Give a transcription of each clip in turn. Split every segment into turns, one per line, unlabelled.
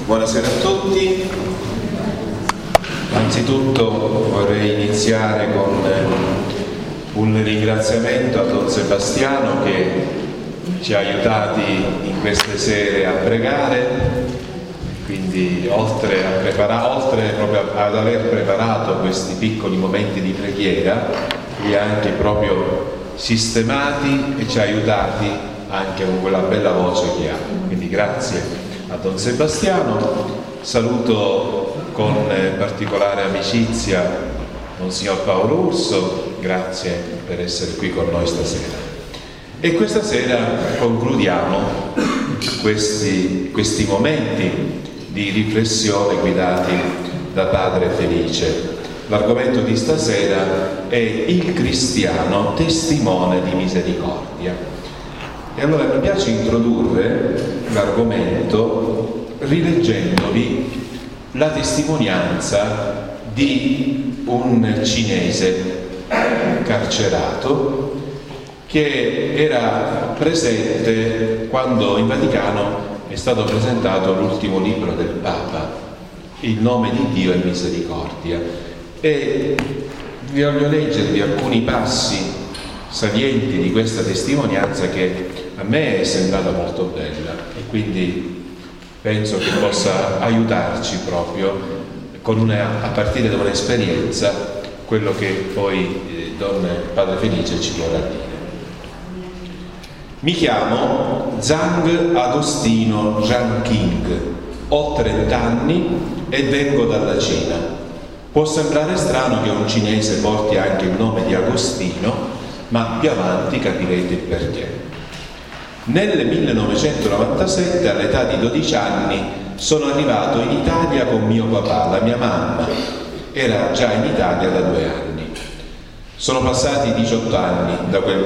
Buonasera a tutti. Anzitutto vorrei iniziare con un ringraziamento a Don Sebastiano che ci ha aiutati in queste sere a pregare, quindi oltre proprio ad aver preparato questi piccoli momenti di preghiera, li ha anche proprio sistemati e ci ha aiutati anche con quella bella voce che ha. Quindi grazie a Don Sebastiano. Saluto con particolare amicizia Monsignor Paolo Urso, grazie per essere qui con noi stasera. E questa sera concludiamo questi momenti di riflessione guidati da Padre Felice. L'argomento di stasera è il cristiano testimone di misericordia. E allora mi piace introdurre l'argomento rileggendovi la testimonianza di un cinese carcerato che era presente quando in Vaticano è stato presentato l'ultimo libro del Papa, Il nome di Dio è misericordia. E vi voglio leggervi alcuni passi salienti di questa testimonianza che a me è sembrata molto bella e quindi penso che possa aiutarci proprio a partire da un'esperienza quello che poi Don Padre Felice ci vorrà dire. Mi chiamo Zhang Agostino Zhangqing, ho 30 anni e vengo dalla Cina. Può sembrare strano che un cinese porti anche il nome di Agostino, ma più avanti capirete il perché. Nel 1997, all'età di 12 anni, sono arrivato in Italia con mio papà. La mia mamma era già in Italia da 2 anni. Sono passati 18 anni da quel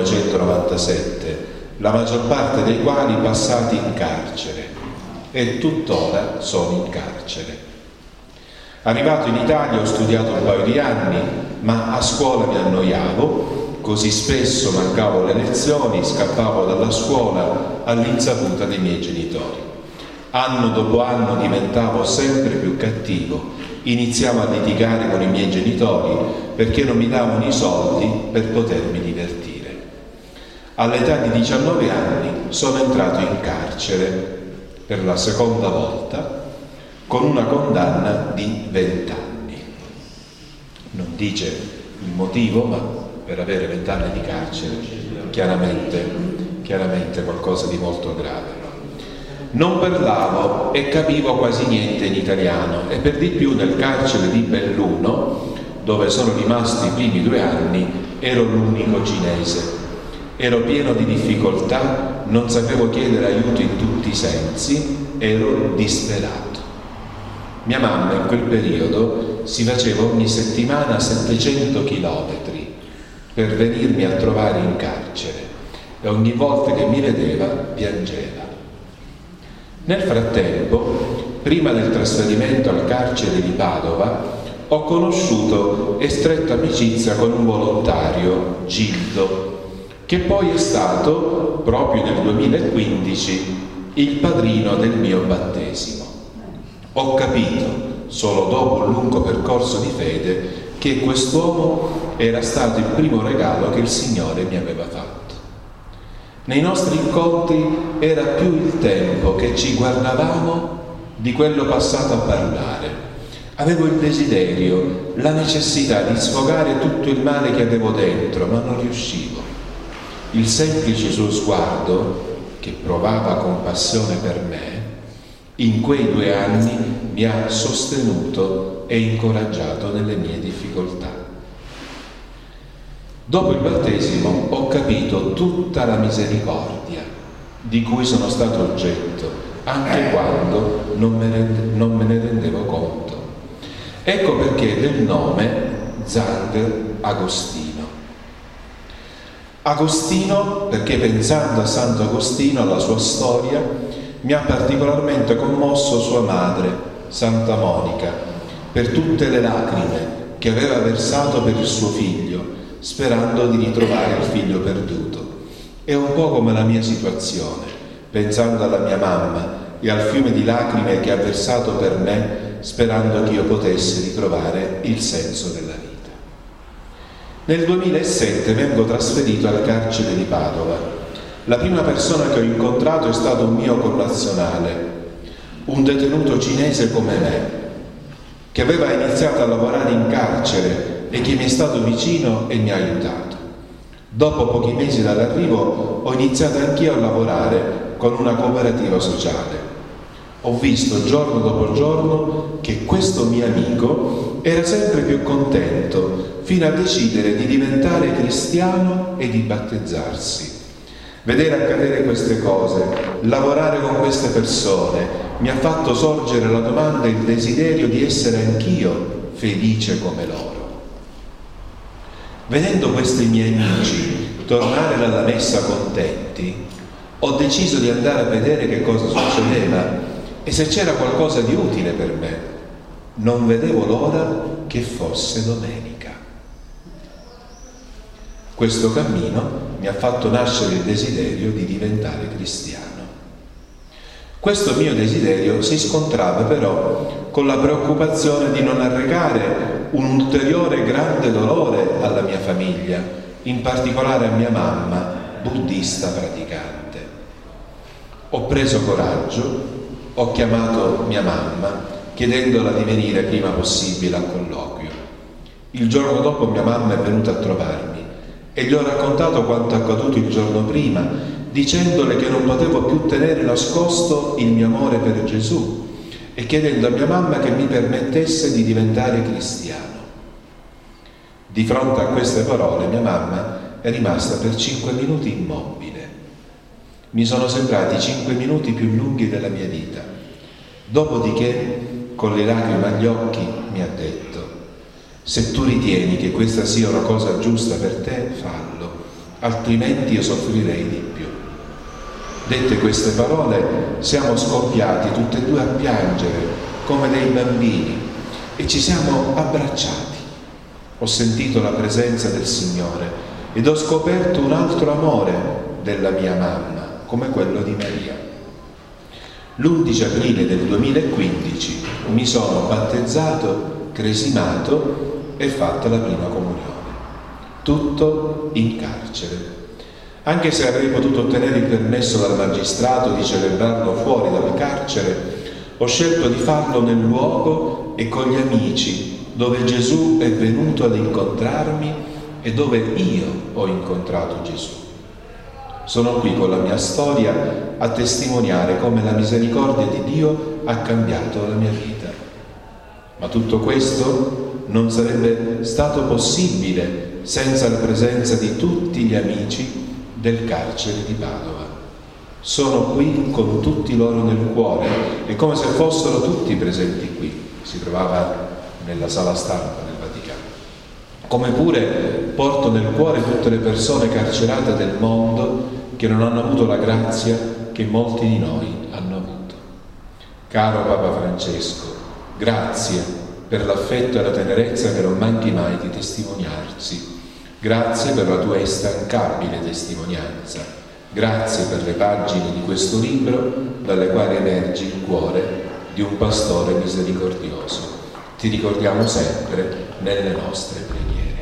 1997, la maggior parte dei quali passati in carcere, e tuttora sono in carcere. Arrivato in Italia ho studiato un paio di anni, ma a scuola mi annoiavo, così spesso mancavo le lezioni, scappavo dalla scuola all'insaputa dei miei genitori. Anno dopo anno diventavo sempre più cattivo, iniziavo a litigare con i miei genitori perché non mi davano i soldi per potermi divertire. All'età di 19 anni sono entrato in carcere per la seconda volta con una condanna di 20 anni. Non dice il motivo, ma per avere 20 anni di carcere, chiaramente qualcosa di molto grave. Non parlavo e capivo quasi niente in italiano e per di più nel carcere di Belluno, dove sono rimasti i primi 2 anni, ero l'unico cinese. Ero pieno di difficoltà, non sapevo chiedere aiuto in tutti i sensi, ero disperato. Mia mamma in quel periodo si faceva ogni settimana 700 chilometri per venirmi a trovare in carcere e ogni volta che mi vedeva piangeva. Nel frattempo, prima del trasferimento al carcere di Padova, ho conosciuto e stretto amicizia con un volontario, Gildo, che poi è stato, proprio nel 2015, il padrino del mio battesimo. Ho capito, solo dopo un lungo percorso di fede, che quest'uomo era stato il primo regalo che il Signore mi aveva fatto. Nei nostri incontri era più il tempo che ci guardavamo di quello passato a parlare. Avevo il desiderio, la necessità di sfogare tutto il male che avevo dentro, ma non riuscivo. Il semplice suo sguardo, che provava compassione per me, in quei 2 anni mi ha sostenuto e incoraggiato nelle mie difficoltà. Dopo il battesimo ho capito tutta la misericordia di cui sono stato oggetto, anche quando non me ne rendevo conto. Ecco perché del nome Zhang Agostino. Agostino perché pensando a Santo Agostino, alla sua storia, mi ha particolarmente commosso sua madre, Santa Monica, per tutte le lacrime che aveva versato per il suo figlio, sperando di ritrovare il figlio perduto. È un po' come la mia situazione, pensando alla mia mamma e al fiume di lacrime che ha versato per me, sperando che io potessi ritrovare il senso della vita. Nel 2007 vengo trasferito al carcere di Padova. La prima persona che ho incontrato è stato un mio connazionale, un detenuto cinese come me, che aveva iniziato a lavorare in carcere e che mi è stato vicino e mi ha aiutato. Dopo pochi mesi dall'arrivo ho iniziato anch'io a lavorare con una cooperativa sociale. Ho visto giorno dopo giorno che questo mio amico era sempre più contento, fino a decidere di diventare cristiano e di battezzarsi. Vedere accadere queste cose, lavorare con queste persone, mi ha fatto sorgere la domanda e il desiderio di essere anch'io felice come loro. Vedendo questi miei amici tornare dalla messa contenti, ho deciso di andare a vedere che cosa succedeva e se c'era qualcosa di utile per me. Non vedevo l'ora che fosse domenica. Questo cammino mi ha fatto nascere il desiderio di diventare cristiano. Questo mio desiderio si scontrava però con la preoccupazione di non arrecare un ulteriore grande dolore alla mia famiglia, in particolare a mia mamma, buddista praticante. Ho preso coraggio, ho chiamato mia mamma chiedendola di venire prima possibile al colloquio. Il giorno dopo mia mamma è venuta a trovarmi e gli ho raccontato quanto accaduto il giorno prima, dicendole che non potevo più tenere nascosto il mio amore per Gesù e chiedendo a mia mamma che mi permettesse di diventare cristiano. Di fronte a queste parole mia mamma è rimasta per 5 minuti immobile. Mi sono sembrati 5 minuti più lunghi della mia vita. Dopodiché, con le lacrime agli occhi, mi ha detto: se tu ritieni che questa sia una cosa giusta per te, fallo, altrimenti io soffrirei di più. Dette queste parole, siamo scoppiati tutte e due a piangere come dei bambini e ci siamo abbracciati. Ho sentito la presenza del Signore ed ho scoperto un altro amore della mia mamma, come quello di Maria. L'11 aprile del 2015 mi sono battezzato, cresimato e fatto la prima comunione. Tutto in carcere. Anche se avrei potuto ottenere il permesso dal magistrato di celebrarlo fuori dal carcere, ho scelto di farlo nel luogo e con gli amici dove Gesù è venuto ad incontrarmi e dove io ho incontrato Gesù. Sono qui con la mia storia a testimoniare come la misericordia di Dio ha cambiato la mia vita. Ma tutto questo non sarebbe stato possibile senza la presenza di tutti gli amici del carcere di Padova. Sono qui con tutti loro nel cuore, è come se fossero tutti presenti qui. Si trovava nella sala stampa del Vaticano. Come pure porto nel cuore tutte le persone carcerate del mondo che non hanno avuto la grazia che molti di noi hanno avuto. Caro Papa Francesco, grazie per l'affetto e la tenerezza che non manchi mai di testimoniarsi. Grazie per la tua instancabile testimonianza. Grazie per le pagine di questo libro dalle quali emerge il cuore di un pastore misericordioso. Ti ricordiamo sempre nelle nostre preghiere.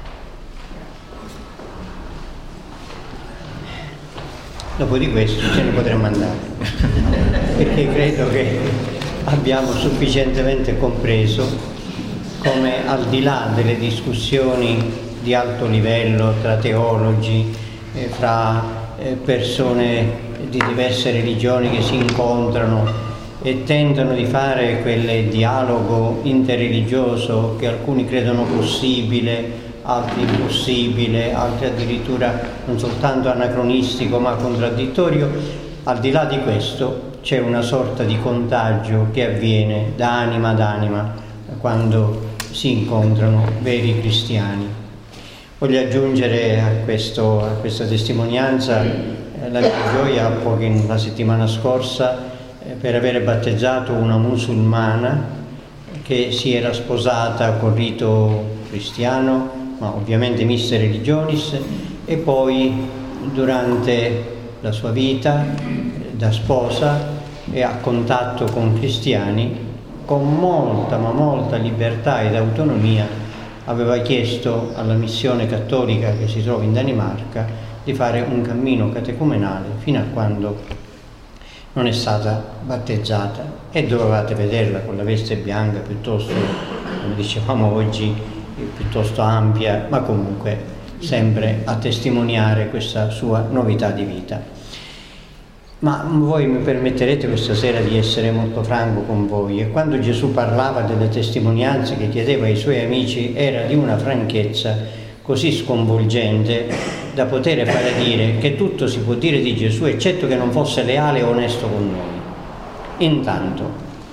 Dopo di questo ce ne potremmo andare, perché credo che abbiamo sufficientemente compreso come, al di là delle discussioni di alto livello tra teologi, fra persone di diverse religioni che si incontrano e tentano di fare quel dialogo interreligioso che alcuni credono possibile, altri impossibile, altri addirittura non soltanto anacronistico ma contraddittorio. Al di là di questo c'è una sorta di contagio che avviene da anima ad anima quando si incontrano veri cristiani. Voglio aggiungere a questa testimonianza la mia gioia la settimana scorsa per avere battezzato una musulmana che si era sposata col rito cristiano, ma ovviamente missa religionis, e poi durante la sua vita da sposa e a contatto con cristiani, con molta, ma molta libertà ed autonomia, aveva chiesto alla missione cattolica che si trova in Danimarca di fare un cammino catecumenale fino a quando non è stata battezzata, e dovevate vederla con la veste bianca piuttosto, come dicevamo oggi, piuttosto ampia, ma comunque sempre a testimoniare questa sua novità di vita. Ma voi mi permetterete questa sera di essere molto franco con voi, e quando Gesù parlava delle testimonianze che chiedeva ai suoi amici era di una franchezza così sconvolgente da poter fare dire che tutto si può dire di Gesù eccetto che non fosse leale e onesto con noi. Intanto,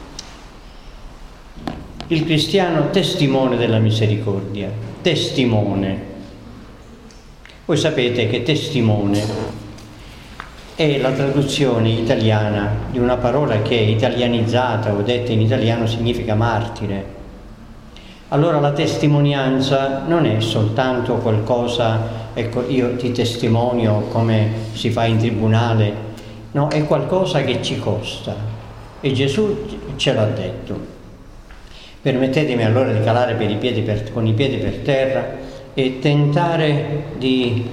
il cristiano testimone della misericordia, testimone. Voi sapete che testimone è la traduzione italiana di una parola che italianizzata o detta in italiano significa martire. Allora la testimonianza non è soltanto qualcosa, ecco, io ti testimonio come si fa in tribunale, no, è qualcosa che ci costa, e Gesù ce l'ha detto. Permettetemi allora di calare con i piedi per terra e tentare di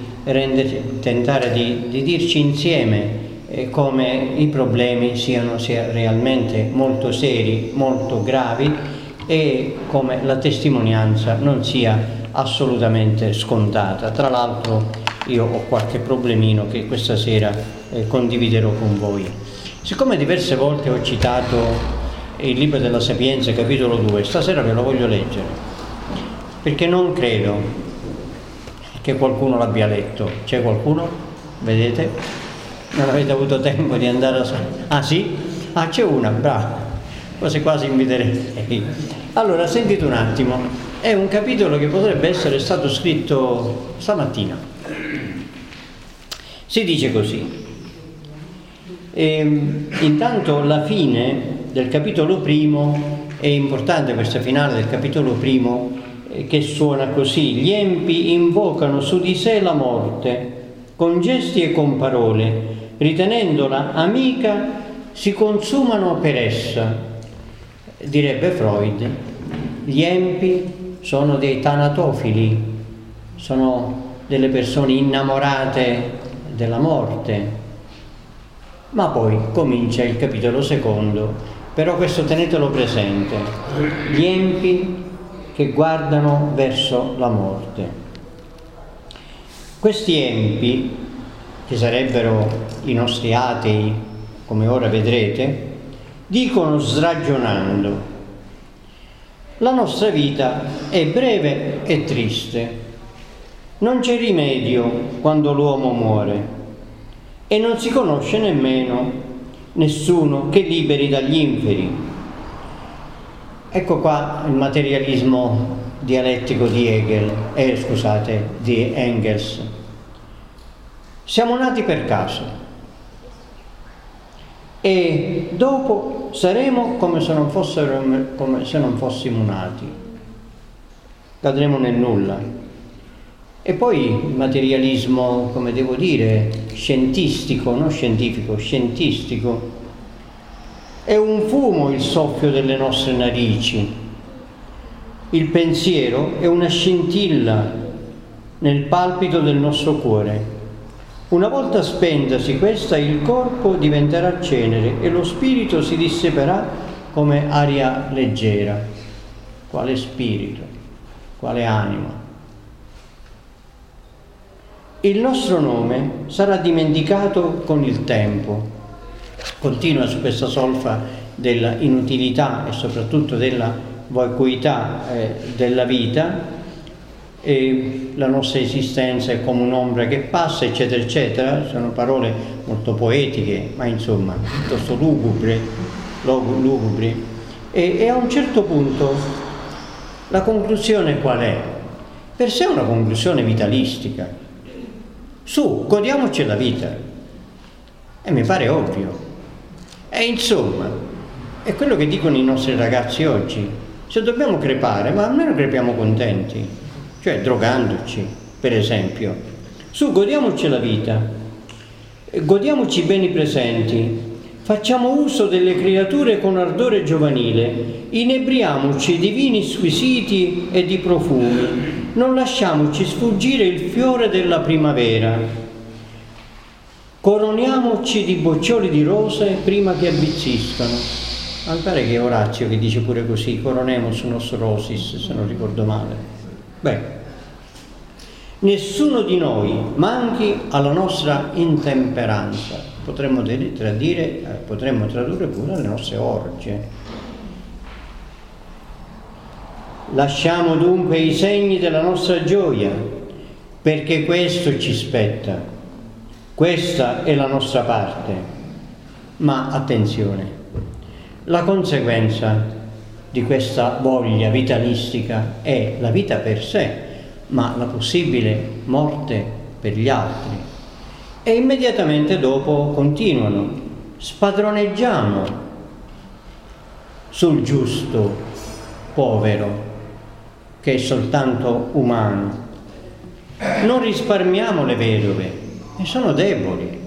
dirci insieme come i problemi siano realmente molto seri, molto gravi, e come la testimonianza non sia assolutamente scontata. Tra l'altro io ho qualche problemino che questa sera condividerò con voi. Siccome diverse volte ho citato il libro della Sapienza, capitolo 2, stasera ve lo voglio leggere, perché non credo che qualcuno l'abbia letto. C'è qualcuno? Vedete? Non avete avuto tempo di andare a... Ah sì? Ah, c'è una, brava, quasi inviterei. Allora, sentite un attimo, è un capitolo che potrebbe essere stato scritto stamattina. Si dice così: intanto la fine del capitolo primo, è importante questa finale del capitolo primo, che suona così: gli empi invocano su di sé la morte, con gesti e con parole, ritenendola amica, si consumano per essa. Direbbe Freud, gli empi sono dei tanatofili, sono delle persone innamorate della morte. Ma poi comincia il capitolo secondo, però questo tenetelo presente: gli empi che guardano verso la morte. Questi empi, che sarebbero i nostri atei, come ora vedrete, dicono sragionando: la nostra vita è breve e triste, non c'è rimedio quando l'uomo muore, e non si conosce nemmeno nessuno che liberi dagli inferi. Ecco qua il materialismo dialettico di di Engels. Siamo nati per caso e dopo saremo come se non fossimo nati, cadremo nel nulla. E poi il materialismo, come devo dire, scientistico, non scientifico, scientistico, è un fumo il soffio delle nostre narici, il pensiero è una scintilla nel palpito del nostro cuore. Una volta spentasi questa, il corpo diventerà cenere e lo spirito si dissiperà come aria leggera. Quale spirito? Quale anima? Il nostro nome sarà dimenticato con il tempo. Continua su questa solfa della inutilità e soprattutto della vacuità della vita, e la nostra esistenza è come un'ombra che passa, eccetera eccetera. Sono parole molto poetiche, ma insomma piuttosto lugubri, e a un certo punto la conclusione qual è? Per sé è una conclusione vitalistica. Su, godiamoci la vita, e mi pare ovvio. E insomma è quello che dicono i nostri ragazzi oggi: se dobbiamo crepare, ma almeno crepiamo contenti, cioè drogandoci, per esempio. Su, godiamoci la vita, godiamoci i beni presenti, Facciamo uso delle creature con ardore giovanile, inebriamoci di vini squisiti e di profumi, non lasciamoci sfuggire il fiore della primavera. Coroniamoci di boccioli di rose prima che avvizziscano. Mi pare che è Orazio che dice pure così, coronemus nos rosis, se non ricordo male. Beh, nessuno di noi manchi alla nostra intemperanza. Potremmo tradurre pure le nostre orge. Lasciamo dunque i segni della nostra gioia, perché questo ci spetta. Questa è la nostra parte. Ma attenzione, la conseguenza di questa voglia vitalistica è la vita per sé, ma la possibile morte per gli altri. E immediatamente dopo continuano: spadroneggiamo sul giusto povero, che è soltanto umano. Non risparmiamo le vedove, e sono deboli.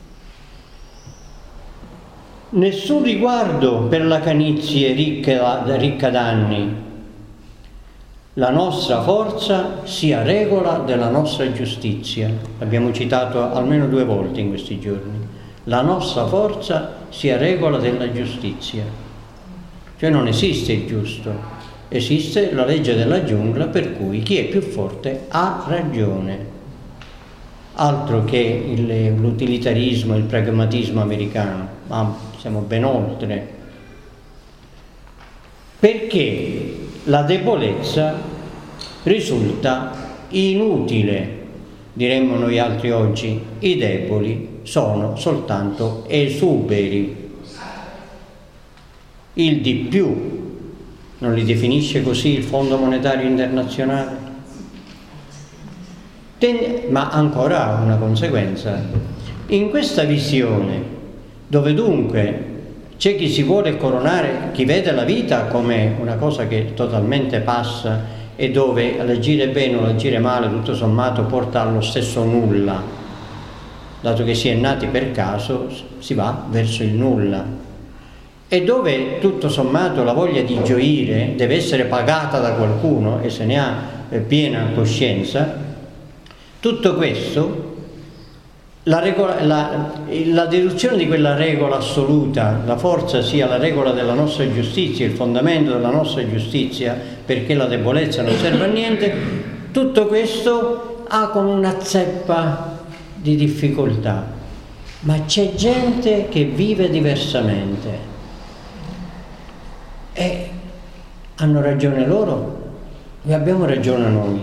Nessun riguardo per la canizie ricca d'anni. La nostra forza sia regola della nostra giustizia. L'abbiamo citato almeno 2 volte in questi giorni. La nostra forza sia regola della giustizia. Cioè non esiste il giusto, esiste la legge della giungla, per cui chi è più forte ha ragione. Altro che l'utilitarismo, il pragmatismo americano, ma siamo ben oltre. Perché la debolezza risulta inutile, diremmo noi altri oggi. I deboli sono soltanto esuberi. Il di più, non li definisce così il Fondo Monetario Internazionale? Ma ancora una conseguenza. In questa visione, dove dunque c'è chi si vuole coronare, chi vede la vita come una cosa che totalmente passa e dove l'agire bene o l'agire male tutto sommato porta allo stesso nulla, dato che si è nati per caso si va verso il nulla, e dove tutto sommato la voglia di gioire deve essere pagata da qualcuno e se ne ha piena coscienza. Tutto questo, la deduzione di quella regola assoluta, la forza sia la regola della nostra giustizia, il fondamento della nostra giustizia, perché la debolezza non serve a niente, tutto questo ha come una zeppa di difficoltà. Ma c'è gente che vive diversamente e hanno ragione loro e abbiamo ragione noi.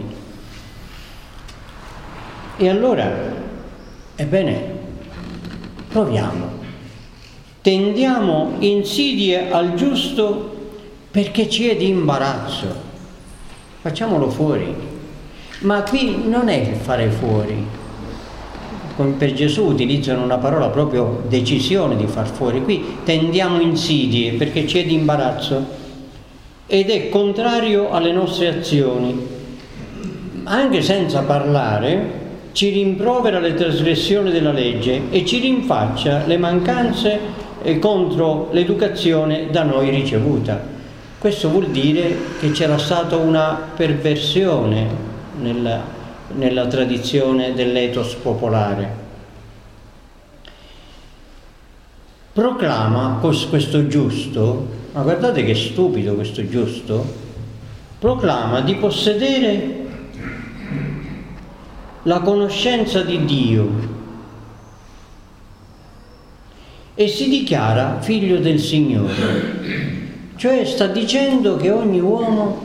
E allora, ebbene, proviamo. Tendiamo insidie al giusto perché ci è di imbarazzo. Facciamolo fuori. Ma qui non è il fare fuori. Come per Gesù utilizzano una parola proprio decisione di far fuori. Qui tendiamo insidie perché ci è di imbarazzo ed è contrario alle nostre azioni. Anche senza parlare, ci rimprovera le trasgressioni della legge e ci rinfaccia le mancanze contro l'educazione da noi ricevuta. Questo vuol dire che c'era stata una perversione nella tradizione dell'ethos popolare. Proclama questo giusto, ma guardate che stupido questo giusto, proclama di possedere la conoscenza di Dio e si dichiara figlio del Signore, cioè sta dicendo che ogni uomo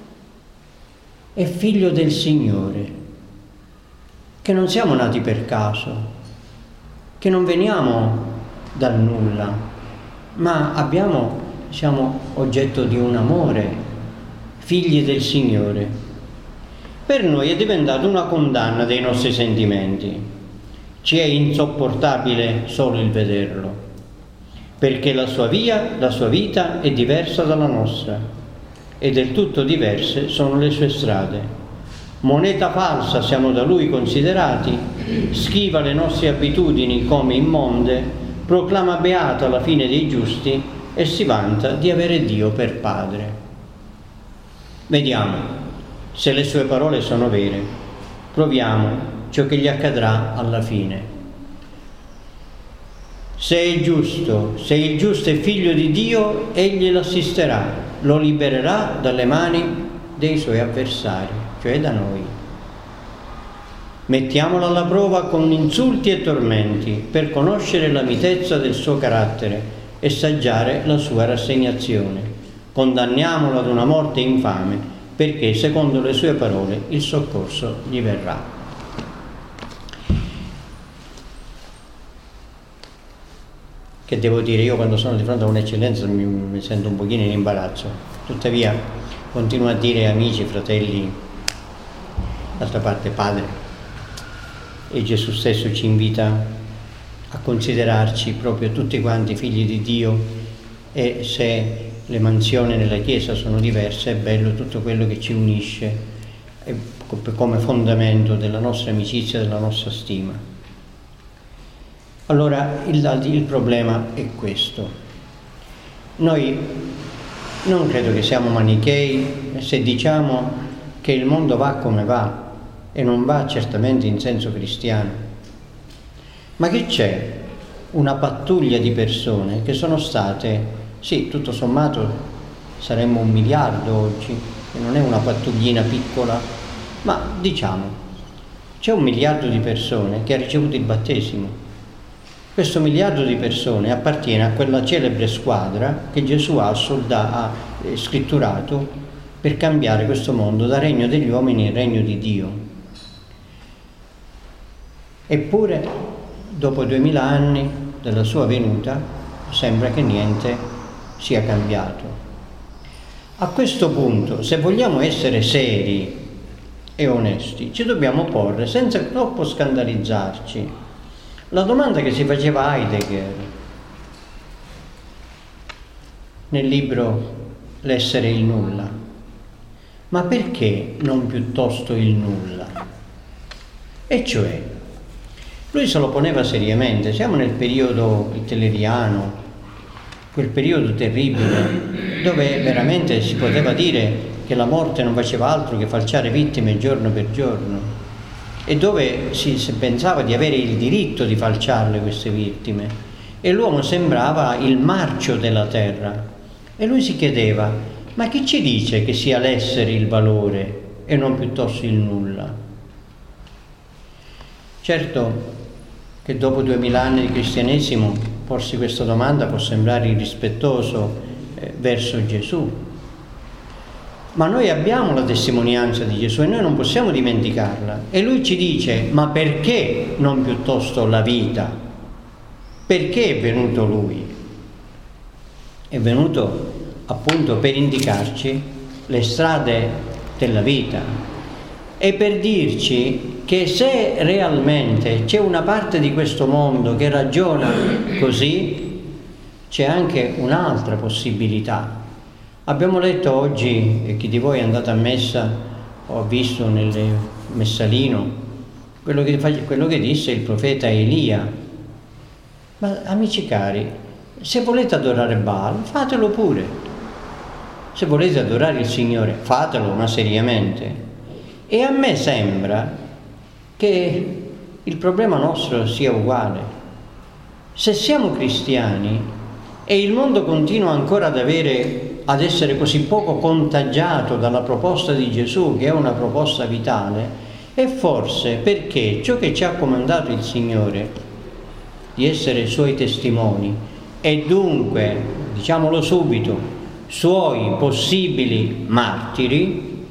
è figlio del Signore, che non siamo nati per caso, che non veniamo dal nulla, ma siamo oggetto di un amore, figli del Signore. Per noi è diventato una condanna dei nostri sentimenti. Ci è insopportabile solo il vederlo, perché la sua vita è diversa dalla nostra e del tutto diverse sono le sue strade. Moneta falsa siamo da lui considerati, schiva le nostre abitudini come immonde, proclama beata la fine dei giusti e si vanta di avere Dio per padre. Vediamo se le sue parole sono vere. Proviamo ciò che gli accadrà alla fine. Se il giusto è figlio di Dio, egli l'assisterà, lo libererà dalle mani dei suoi avversari, cioè da noi. Mettiamolo alla prova con insulti e tormenti per conoscere la mitezza del suo carattere e saggiare la sua rassegnazione. Condanniamolo ad una morte infame, perché secondo le sue parole il soccorso gli verrà. Che devo dire, io quando sono di fronte a un'eccellenza mi sento un pochino in imbarazzo. Tuttavia continuo a dire amici, fratelli, d'altra parte Padre, e Gesù stesso ci invita a considerarci proprio tutti quanti figli di Dio, e se le mansioni nella Chiesa sono diverse, è bello tutto quello che ci unisce come fondamento della nostra amicizia, della nostra stima. Allora il problema è questo. Noi non credo che siamo manichei se diciamo che il mondo va come va, e non va certamente in senso cristiano, ma che c'è una pattuglia di persone che sono state, sì, tutto sommato saremmo 1 miliardo oggi, e non è una pattuglina piccola, ma diciamo c'è 1 miliardo di persone che ha ricevuto il battesimo. Questo 1 miliardo di persone appartiene a quella celebre squadra che Gesù ha scritturato per cambiare questo mondo dal regno degli uomini al regno di Dio. Eppure, dopo 2000 anni dalla sua venuta, sembra che niente sia cambiato. A questo punto, se vogliamo essere seri e onesti, ci dobbiamo porre, senza troppo scandalizzarci, la domanda che si faceva Heidegger nel libro L'essere e il nulla. Ma perché non piuttosto il nulla? E cioè, lui se lo poneva seriamente. Siamo nel periodo hitleriano, quel periodo terribile dove veramente si poteva dire che la morte non faceva altro che falciare vittime giorno per giorno, e dove si pensava di avere il diritto di falciarle queste vittime, e l'uomo sembrava il marcio della terra, e lui si chiedeva: ma chi ci dice che sia l'essere il valore e non piuttosto il nulla? Certo che dopo 2000 anni di cristianesimo porsi questa domanda può sembrare irrispettoso verso Gesù, ma noi abbiamo la testimonianza di Gesù e noi non possiamo dimenticarla, e lui ci dice: ma perché non piuttosto la vita? Perché è venuto lui? È venuto appunto per indicarci le strade della vita e per dirci che se realmente c'è una parte di questo mondo che ragiona così, c'è anche un'altra possibilità. Abbiamo letto oggi, e chi di voi è andato a messa o ha visto nel messalino quello che disse il profeta Elia. Ma amici cari, se volete adorare Baal, fatelo pure. Se volete adorare il Signore, fatelo, ma seriamente. E a me sembra che il problema nostro sia uguale. Se siamo cristiani e il mondo continua ancora ad essere così poco contagiato dalla proposta di Gesù, che è una proposta vitale, è forse perché ciò che ci ha comandato il Signore di essere Suoi testimoni, e dunque, diciamolo subito, Suoi possibili martiri,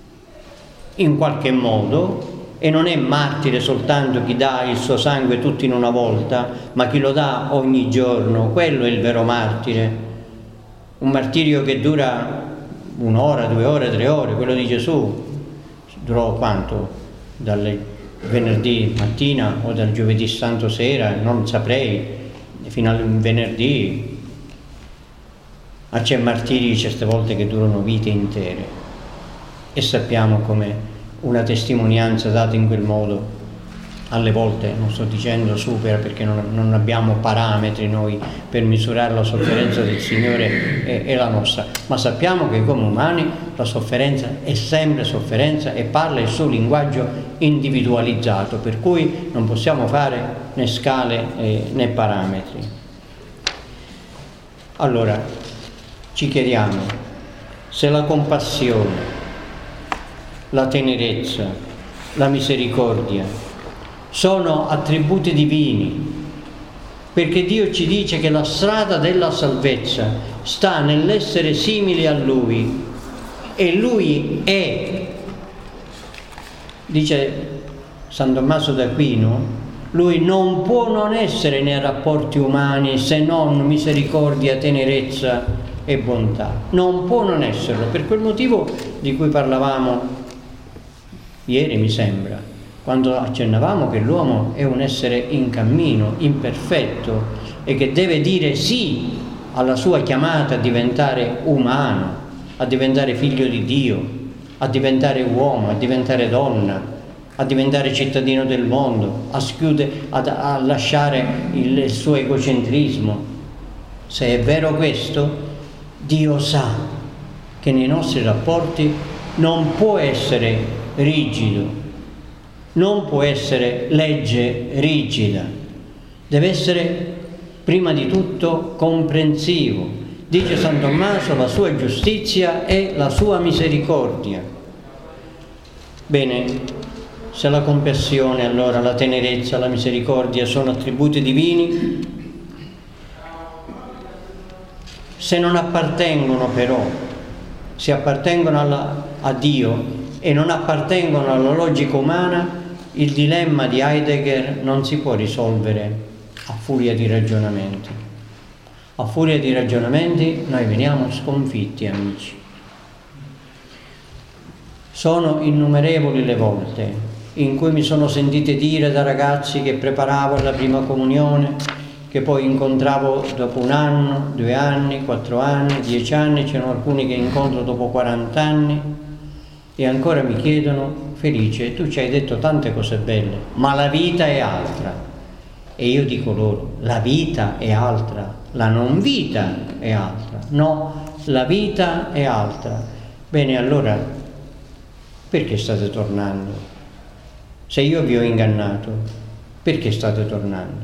in qualche modo, e non è martire soltanto chi dà il suo sangue tutto in una volta, ma chi lo dà ogni giorno, quello è il vero martire. Un martirio che dura 1 ora, 2 ore, 3 ore, quello di Gesù durò quanto? Dal venerdì mattina o dal giovedì santo sera, non saprei, fino al venerdì. Ma c'è martiri certe volte che durano vite intere, e sappiamo come una testimonianza data in quel modo alle volte, non sto dicendo supera perché non abbiamo parametri noi per misurare la sofferenza del Signore e la nostra, ma sappiamo che come umani la sofferenza è sempre sofferenza e parla il suo linguaggio individualizzato, per cui non possiamo fare né scale né parametri. Allora ci chiediamo se la compassione, la tenerezza, la misericordia sono attributi divini, perché Dio ci dice che la strada della salvezza sta nell'essere simili a Lui, e Lui è, dice San Tommaso d'Aquino, Lui non può non essere nei rapporti umani se non misericordia, tenerezza e bontà. Non può non esserlo, per quel motivo di cui parlavamo ieri, mi sembra, quando accennavamo che l'uomo è un essere in cammino, imperfetto, e che deve dire sì alla sua chiamata a diventare umano, a diventare figlio di Dio, a diventare uomo, a diventare donna, a diventare cittadino del mondo, a lasciare il suo egocentrismo. Se è vero questo, Dio sa che nei nostri rapporti non può essere rigido, non può essere legge rigida, deve essere prima di tutto comprensivo. Dice San Tommaso, la sua giustizia è la sua misericordia. Bene, se la compassione, allora la tenerezza, la misericordia sono attributi divini, se non appartengono però, se appartengono a Dio e non appartengono alla logica umana, il dilemma di Heidegger non si può risolvere a furia di ragionamenti. A furia di ragionamenti noi veniamo sconfitti, amici. Sono innumerevoli le volte in cui mi sono sentite dire da ragazzi che preparavo la prima comunione, che poi incontravo dopo 1 anno, 2 anni, 4 anni, 10 anni, c'erano alcuni che incontro dopo 40 anni, e ancora mi chiedono: Felice, tu ci hai detto tante cose belle, ma la vita è altra. E io dico loro: la vita è altra, la non vita è altra. No, la vita è altra. Bene, allora perché state tornando? Se io vi ho ingannato, perché state tornando?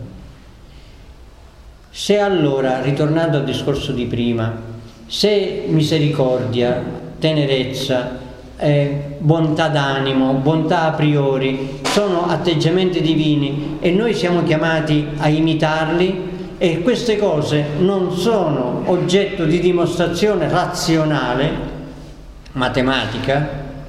Se allora, ritornando al discorso di prima, se misericordia, tenerezza, bontà d'animo, bontà a priori sono atteggiamenti divini e noi siamo chiamati a imitarli, e queste cose non sono oggetto di dimostrazione razionale, matematica,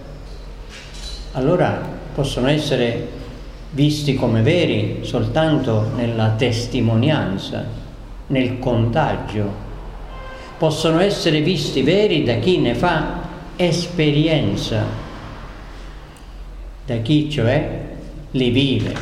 allora possono essere visti come veri soltanto nella testimonianza, nel contagio. Possono essere visti veri da chi ne fa esperienza, da chi cioè li vive.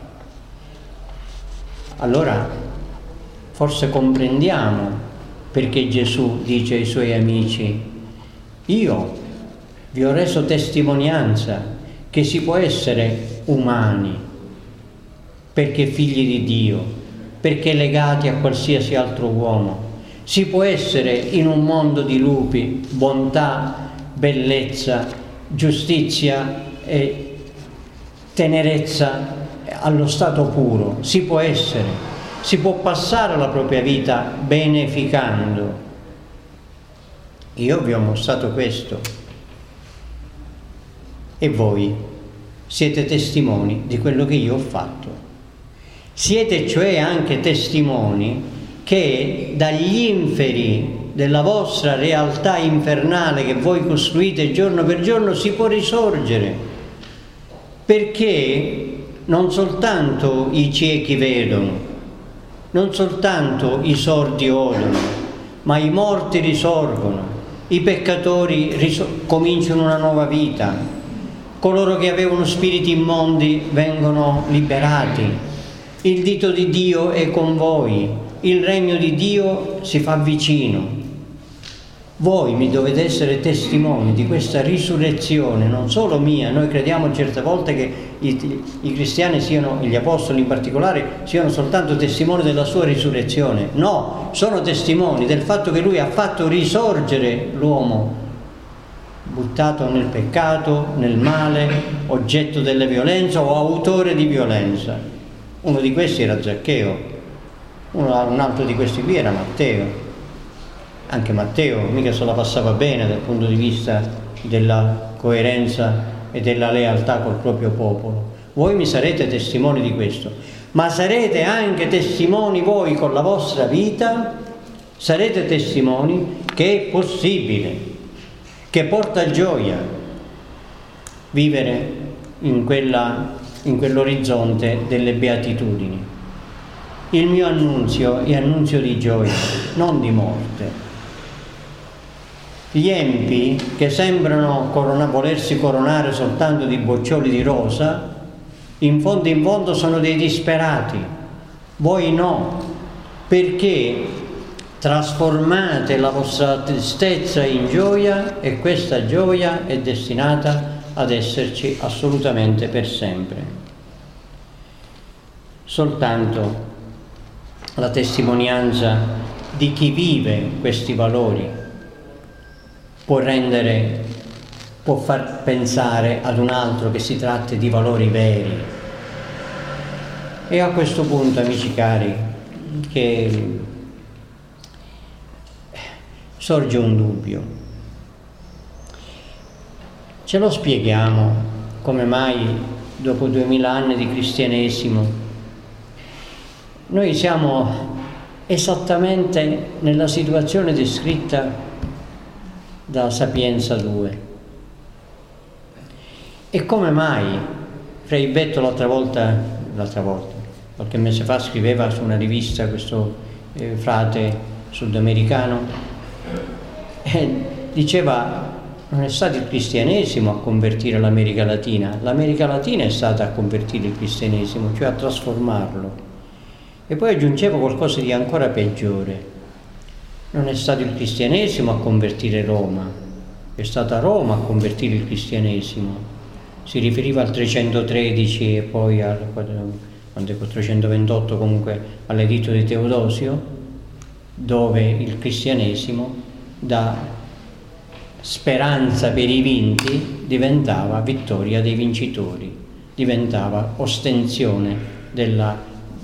Allora forse comprendiamo perché Gesù dice ai suoi amici: io vi ho reso testimonianza che si può essere umani perché figli di Dio, perché legati a qualsiasi altro uomo. Si può essere in un mondo di lupi bontà, bellezza, giustizia e tenerezza allo stato puro. Si può essere, si può passare la propria vita beneficando. Io vi ho mostrato questo e voi siete testimoni di quello che io ho fatto. Siete cioè anche testimoni che dagli inferi della vostra realtà infernale che voi costruite giorno per giorno si può risorgere, perché non soltanto i ciechi vedono, non soltanto i sordi odono, ma i morti risorgono, i peccatori cominciano una nuova vita, coloro che avevano spiriti immondi vengono liberati, il dito di Dio è con voi, il regno di Dio si fa vicino. Voi mi dovete essere testimoni di questa risurrezione, non solo mia. Noi crediamo certe volte che i cristiani siano, gli apostoli in particolare, siano soltanto testimoni della sua risurrezione. No, sono testimoni del fatto che lui ha fatto risorgere l'uomo buttato nel peccato, nel male, oggetto delle violenze o autore di violenza. Uno di questi era Zaccheo, un altro di questi qui era Matteo. Anche Matteo mica se la passava bene dal punto di vista della coerenza e della lealtà col proprio popolo. Voi mi sarete testimoni di questo, ma sarete anche testimoni voi con la vostra vita, sarete testimoni che è possibile, che porta gioia vivere in quell'orizzonte delle beatitudini. Il mio annunzio è annunzio di gioia, non di morte. Gli empi che sembrano volersi coronare soltanto di boccioli di rosa, in fondo sono dei disperati. Voi no, perché trasformate la vostra tristezza in gioia e questa gioia è destinata ad esserci assolutamente per sempre. Soltanto la testimonianza di chi vive questi valori può far pensare ad un altro che si tratti di valori veri. E a questo punto, amici cari, che sorge un dubbio. Ce lo spieghiamo come mai dopo 2000 anni di cristianesimo noi siamo esattamente nella situazione descritta da Sapienza 2. E come mai Frei Betto l'altra volta, qualche mese fa, scriveva su una rivista, questo frate sudamericano, diceva: non è stato il cristianesimo a convertire l'America Latina è stata a convertire il cristianesimo, cioè a trasformarlo. E poi aggiungeva qualcosa di ancora peggiore: non è stato il cristianesimo a convertire Roma, è stata Roma a convertire il cristianesimo. Si riferiva al 313 e poi al 428 comunque all'editto di Teodosio, dove il cristianesimo da speranza per i vinti diventava vittoria dei vincitori, diventava ostensione della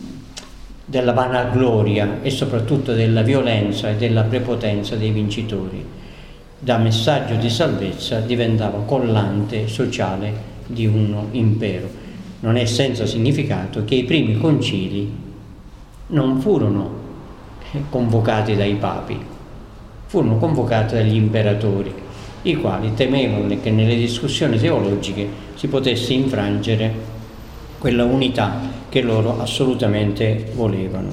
vanagloria e soprattutto della violenza e della prepotenza dei vincitori. Da messaggio di salvezza diventava collante sociale di un impero. Non è senza significato che i primi concili non furono convocati dai papi, furono convocati dagli imperatori, i quali temevano che nelle discussioni teologiche si potesse infrangere quella unità che loro assolutamente volevano.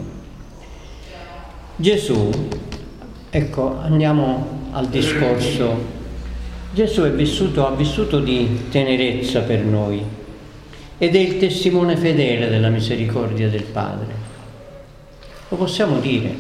Gesù, ecco, andiamo al discorso. Gesù ha vissuto di tenerezza per noi ed è il testimone fedele della misericordia del Padre. Lo possiamo dire.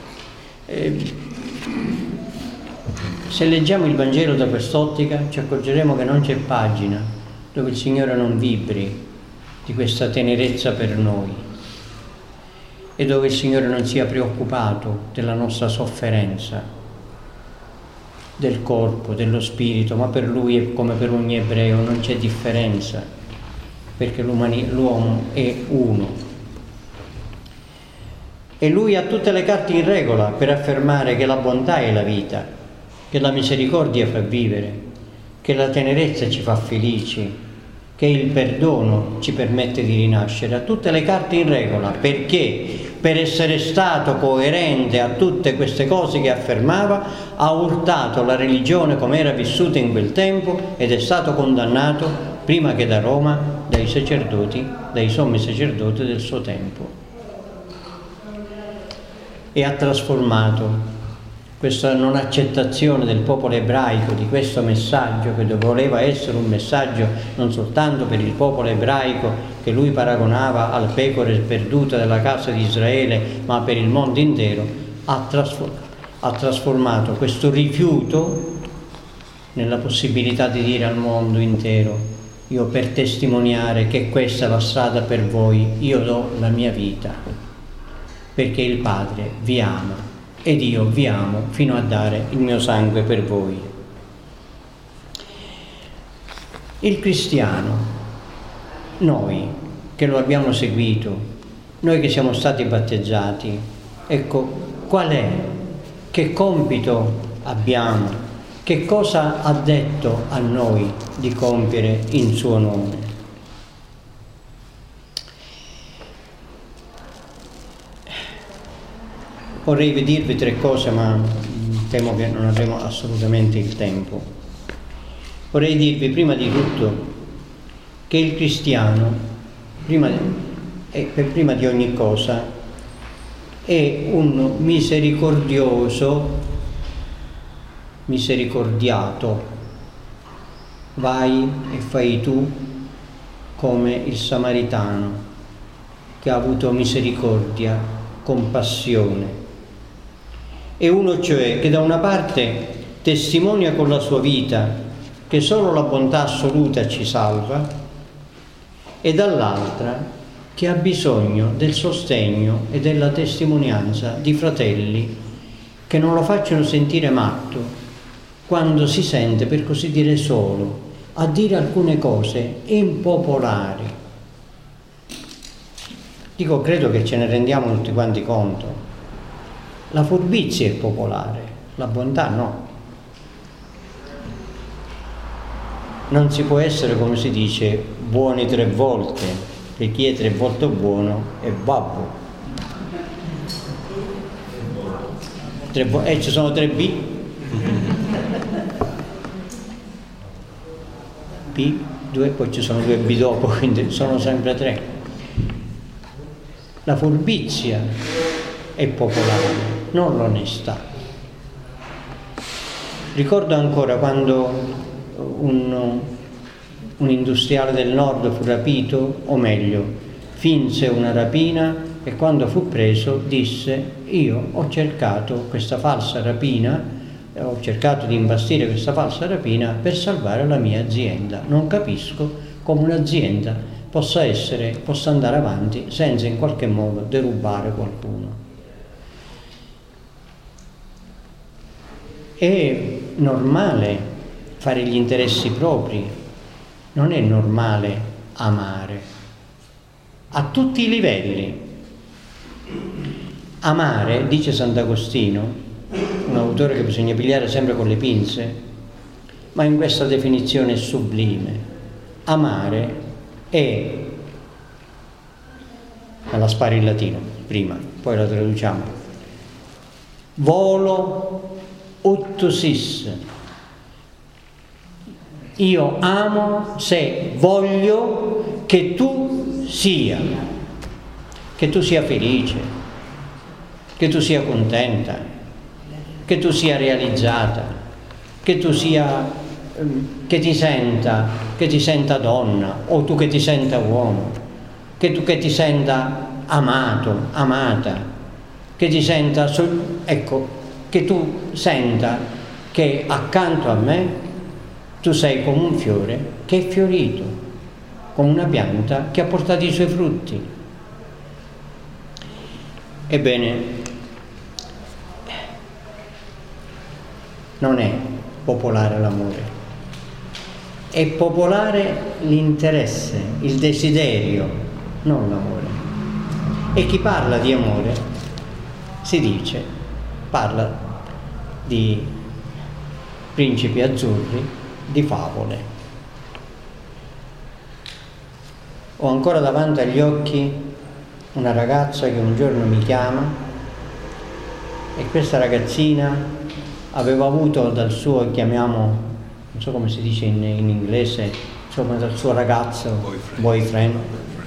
Se leggiamo il Vangelo da quest'ottica ci accorgeremo che non c'è pagina dove il Signore non vibri di questa tenerezza per noi e dove il Signore non sia preoccupato della nostra sofferenza, del corpo, dello spirito, ma per Lui è come per ogni ebreo, non c'è differenza, perché l'uomo è uno. E Lui ha tutte le carte in regola per affermare che la bontà è la vita, che la misericordia fa vivere, che la tenerezza ci fa felici, che il perdono ci permette di rinascere. Ha tutte le carte in regola, perché per essere stato coerente a tutte queste cose che affermava ha urtato la religione come era vissuta in quel tempo ed è stato condannato prima che da Roma dai sacerdoti, dai sommi sacerdoti del suo tempo, e ha trasformato questa non accettazione del popolo ebraico di questo messaggio, che voleva essere un messaggio non soltanto per il popolo ebraico che lui paragonava al pecore perduta della casa di Israele, ma per il mondo intero, ha ha trasformato questo rifiuto nella possibilità di dire al mondo intero: io per testimoniare che questa è la strada per voi, io do la mia vita, perché il Padre vi ama ed io vi amo fino a dare il mio sangue per voi. Il cristiano, noi che lo abbiamo seguito, noi che siamo stati battezzati, ecco, qual è? Che compito abbiamo? Che cosa ha detto a noi di compiere in suo nome? Vorrei dirvi 3 cose, ma temo che non avremo assolutamente il tempo. Vorrei dirvi prima di tutto che il cristiano, prima di ogni cosa, è un misericordiato. Vai e fai tu come il samaritano che ha avuto misericordia, compassione. È uno cioè che da una parte testimonia con la sua vita che solo la bontà assoluta ci salva, e dall'altra che ha bisogno del sostegno e della testimonianza di fratelli che non lo facciano sentire matto quando si sente, per così dire, solo a dire alcune cose impopolari. Dico, credo che ce ne rendiamo tutti quanti conto. La furbizia è popolare, la bontà no. Non si può essere, come si dice, buoni 3 volte, perché chi è 3 volte buono è babbo. Ci sono 3 B. B, 2, poi ci sono 2 B dopo, quindi sono sempre 3. La furbizia è popolare, non l'onestà. Ricordo ancora quando un industriale del nord fu rapito, o meglio, finse una rapina, e quando fu preso disse: io ho cercato questa falsa rapina, ho cercato di imbastire questa falsa rapina per salvare la mia azienda. Non capisco come un'azienda possa andare avanti senza in qualche modo derubare qualcuno. È normale fare gli interessi propri, non è normale amare a tutti i livelli. Amare, dice Sant'Agostino, un autore che bisogna pigliare sempre con le pinze, ma in questa definizione è sublime. Amare è, me la spari in latino prima, poi la traduciamo: volo ut sis. Io amo se voglio che tu sia felice, che tu sia contenta, che tu sia realizzata, che tu sia, che ti senta donna, o tu che ti senta uomo, che ti senta amato, amata, che ti senta, ecco, che tu senta che accanto a me tu sei come un fiore che è fiorito, come una pianta che ha portato i suoi frutti. Ebbene, non è popolare l'amore, è popolare l'interesse, il desiderio, non l'amore. E chi parla di amore parla di principi azzurri, di favole. Ho ancora davanti agli occhi una ragazza che un giorno mi chiama, e questa ragazzina aveva avuto dal suo, chiamiamo, non so come si dice in inglese, insomma dal suo ragazzo, boyfriend,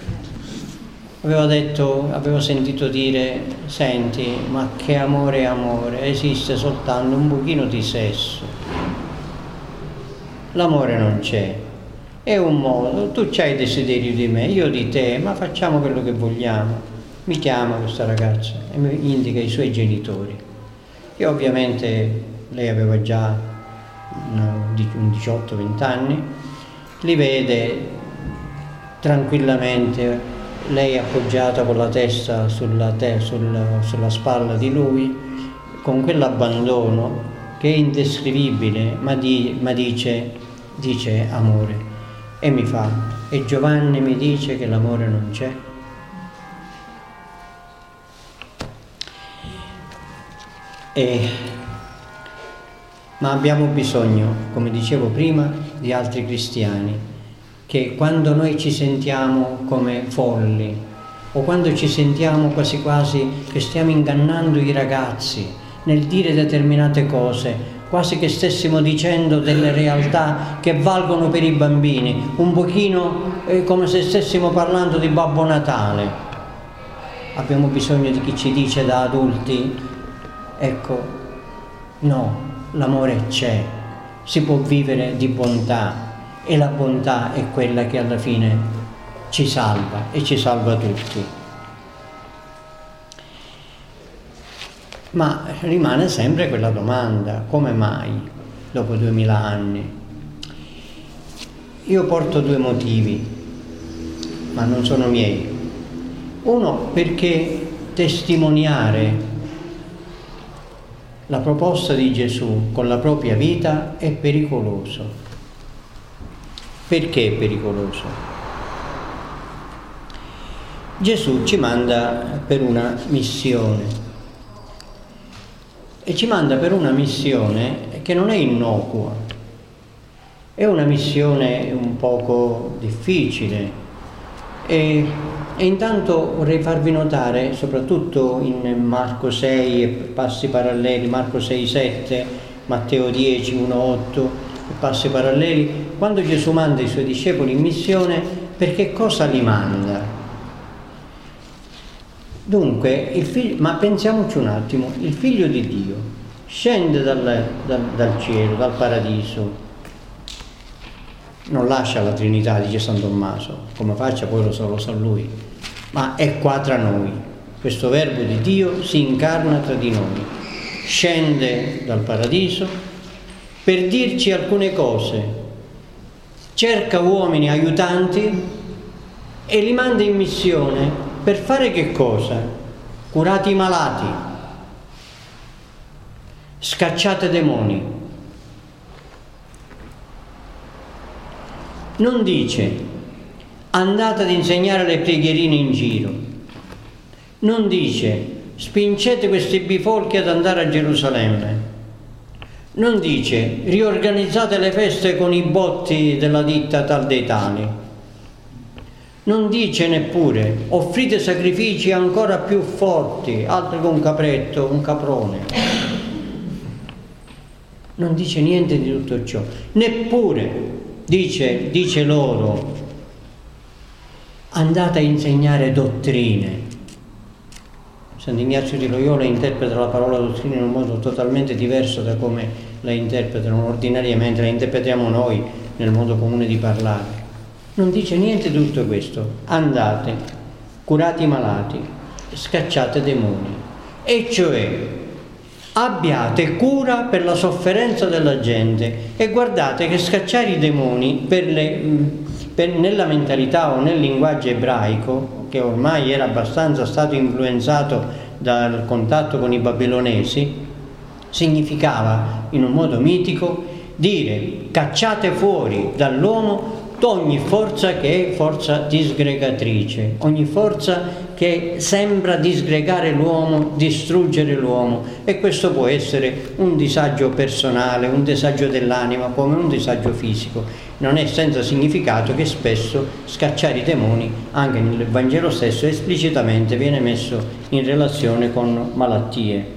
aveva sentito dire: senti, ma che amore è amore? Esiste soltanto un pochino di sesso. L'amore non c'è, è un modo, tu c'hai desiderio di me, io di te, ma facciamo quello che vogliamo. Mi chiama questa ragazza e mi indica i suoi genitori. e ovviamente lei aveva già un 18-20 anni, li vede tranquillamente, lei appoggiata con la testa sulla spalla di lui, con quell'abbandono che è indescrivibile, ma dice amore, e mi fa: e Giovanni mi dice che l'amore non c'è. Ma abbiamo bisogno, come dicevo prima, di altri cristiani, che quando noi ci sentiamo come folli, o quando ci sentiamo quasi quasi che stiamo ingannando i ragazzi nel dire determinate cose, quasi che stessimo dicendo delle realtà che valgono per i bambini, un pochino come se stessimo parlando di Babbo Natale. Abbiamo bisogno di chi ci dice da adulti: ecco, no, l'amore c'è, si può vivere di bontà, e la bontà è quella che alla fine ci salva e ci salva tutti. Ma rimane sempre quella domanda: come mai dopo 2000 anni? Io porto due motivi, ma non sono miei. Uno, perché testimoniare la proposta di Gesù con la propria vita è pericoloso. Perché è pericoloso? Gesù ci manda per una missione, e ci manda per una missione che non è innocua, è una missione un poco difficile, e intanto vorrei farvi notare, soprattutto in Marco 6 e passi paralleli, Marco 6, 7, Matteo 10, 1, 8, passi paralleli, quando Gesù manda i suoi discepoli in missione, per che cosa li manda? Dunque, ma pensiamoci un attimo, il Figlio di Dio scende dal cielo, dal paradiso, non lascia la Trinità, dice San Tommaso, come faccia poi lo sa lui, ma è qua tra noi. Questo Verbo di Dio si incarna tra di noi, scende dal paradiso per dirci alcune cose, cerca uomini aiutanti e li manda in missione per fare che cosa? Curate i malati, scacciate demoni. Non dice: andate ad insegnare le preghierine in giro, non dice: spingete questi bifolchi ad andare a Gerusalemme, non dice: riorganizzate le feste con i botti della ditta tal dei tali, non dice neppure: offrite sacrifici ancora più forti, altri con un capretto, un caprone. Non dice niente di tutto ciò, neppure dice loro: andate a insegnare dottrine. Sant'Ignazio di Loyola interpreta la parola dottrina in un modo totalmente diverso da come la interpretano ordinariamente, la interpretiamo noi nel modo comune di parlare. Non dice niente di tutto questo. Andate, curate i malati, scacciate demoni, e cioè abbiate cura per la sofferenza della gente. E guardate che scacciare i demoni nella mentalità o nel linguaggio ebraico, che ormai era abbastanza stato influenzato dal contatto con i babilonesi, significava in un modo mitico dire: cacciate fuori dall'uomo ogni forza che è forza disgregatrice, ogni forza che sembra disgregare l'uomo, distruggere l'uomo. E questo può essere un disagio personale, un disagio dell'anima, come un disagio fisico. Non è senza significato che spesso scacciare i demoni, anche nel Vangelo stesso, esplicitamente viene messo in relazione con malattie.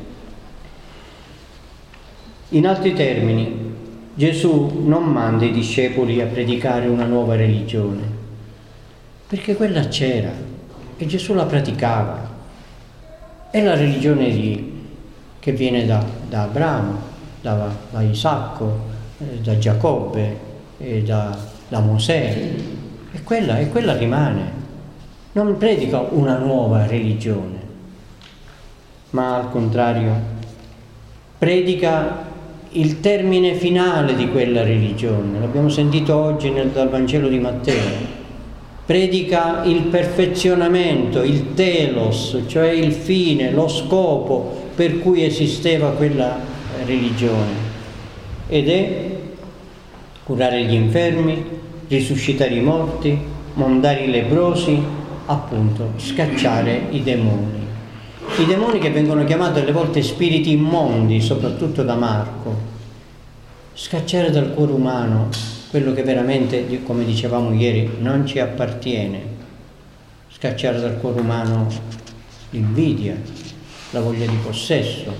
In altri termini, Gesù non manda i discepoli a predicare una nuova religione, perché quella c'era e Gesù la praticava. È la religione che viene da Abramo, da Isacco, da Giacobbe, da Mosè, e quella rimane. Non predica una nuova religione, ma al contrario predica il termine finale di quella religione, l'abbiamo sentito oggi dal Vangelo di Matteo. Predica il perfezionamento, il telos, cioè il fine, lo scopo per cui esisteva quella religione, ed è curare gli infermi, risuscitare i morti, mondare i lebbrosi, appunto scacciare i demoni. I demoni che vengono chiamati alle volte spiriti immondi, soprattutto da Marco. Scacciare dal cuore umano quello che veramente, come dicevamo ieri, non ci appartiene. Scacciare dal cuore umano l'invidia, la voglia di possesso,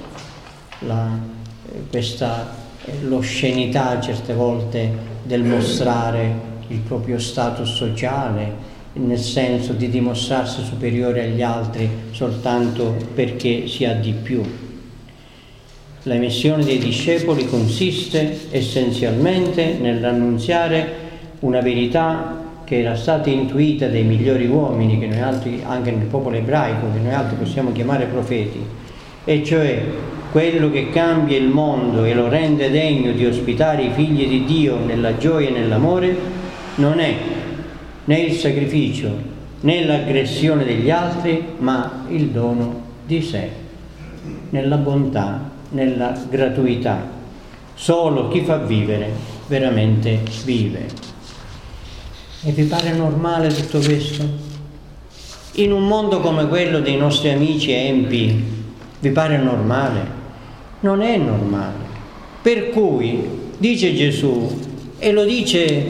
l'oscenità certe volte del mostrare il proprio status sociale, nel senso di dimostrarsi superiore agli altri soltanto perché si ha di più. La missione dei discepoli consiste essenzialmente nell'annunziare una verità che era stata intuita dai migliori uomini, che noi altri, anche nel popolo ebraico, che noi altri possiamo chiamare profeti, e cioè quello che cambia il mondo e lo rende degno di ospitare i figli di Dio nella gioia e nell'amore non è né il sacrificio né l'aggressione degli altri, ma il dono di sé, nella bontà, nella gratuità. Solo chi fa vivere veramente vive. E vi pare normale tutto questo? In un mondo come quello dei nostri amici empi, vi pare normale? Non è normale. Per cui dice Gesù, e lo dice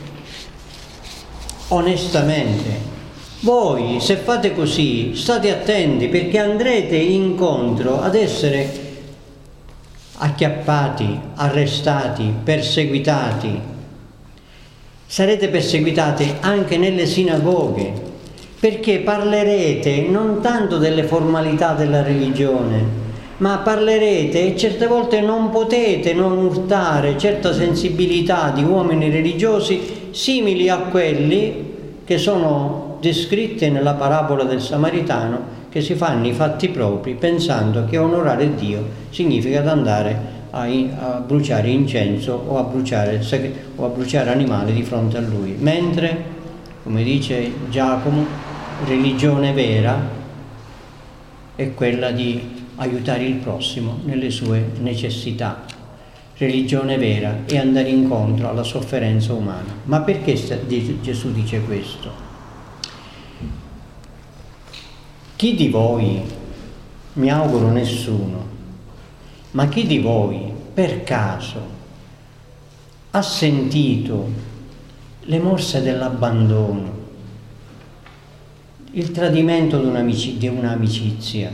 onestamente: voi se fate così state attenti, perché andrete incontro ad essere acchiappati, arrestati, perseguitati. Sarete perseguitati anche nelle sinagoghe, perché parlerete non tanto delle formalità della religione, ma parlerete, e certe volte non potete non urtare certa sensibilità di uomini religiosi simili a quelli che sono descritti nella parabola del Samaritano, che si fanno i fatti propri pensando che onorare Dio significa andare a bruciare incenso o a bruciare animali di fronte a Lui, mentre, come dice Giacomo, religione vera è quella di aiutare il prossimo nelle sue necessità. Religione vera è andare incontro alla sofferenza umana. Ma perché Gesù dice questo? Chi di voi, mi auguro nessuno, ma chi di voi per caso ha sentito le morse dell'abbandono, il tradimento di un'amicizia,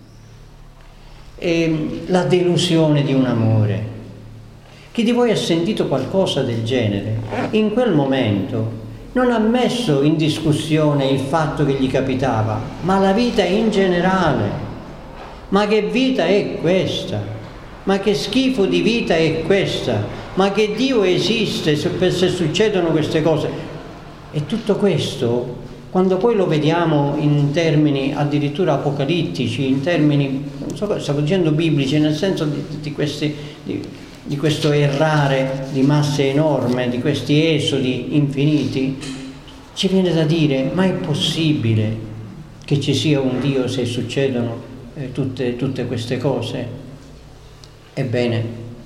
la delusione di un amore? Chi di voi ha sentito qualcosa del genere? In quel momento non ha messo in discussione il fatto che gli capitava, ma la vita in generale. Ma che vita è questa? Ma che schifo di vita è questa? Ma che Dio esiste se succedono queste cose? E tutto questo, quando poi lo vediamo in termini addirittura apocalittici, in termini, non so, stavo dicendo biblici, nel senso di questo errare di masse enorme, di questi esodi infiniti, ci viene da dire: ma è possibile che ci sia un Dio se succedono tutte queste cose? Ebbene,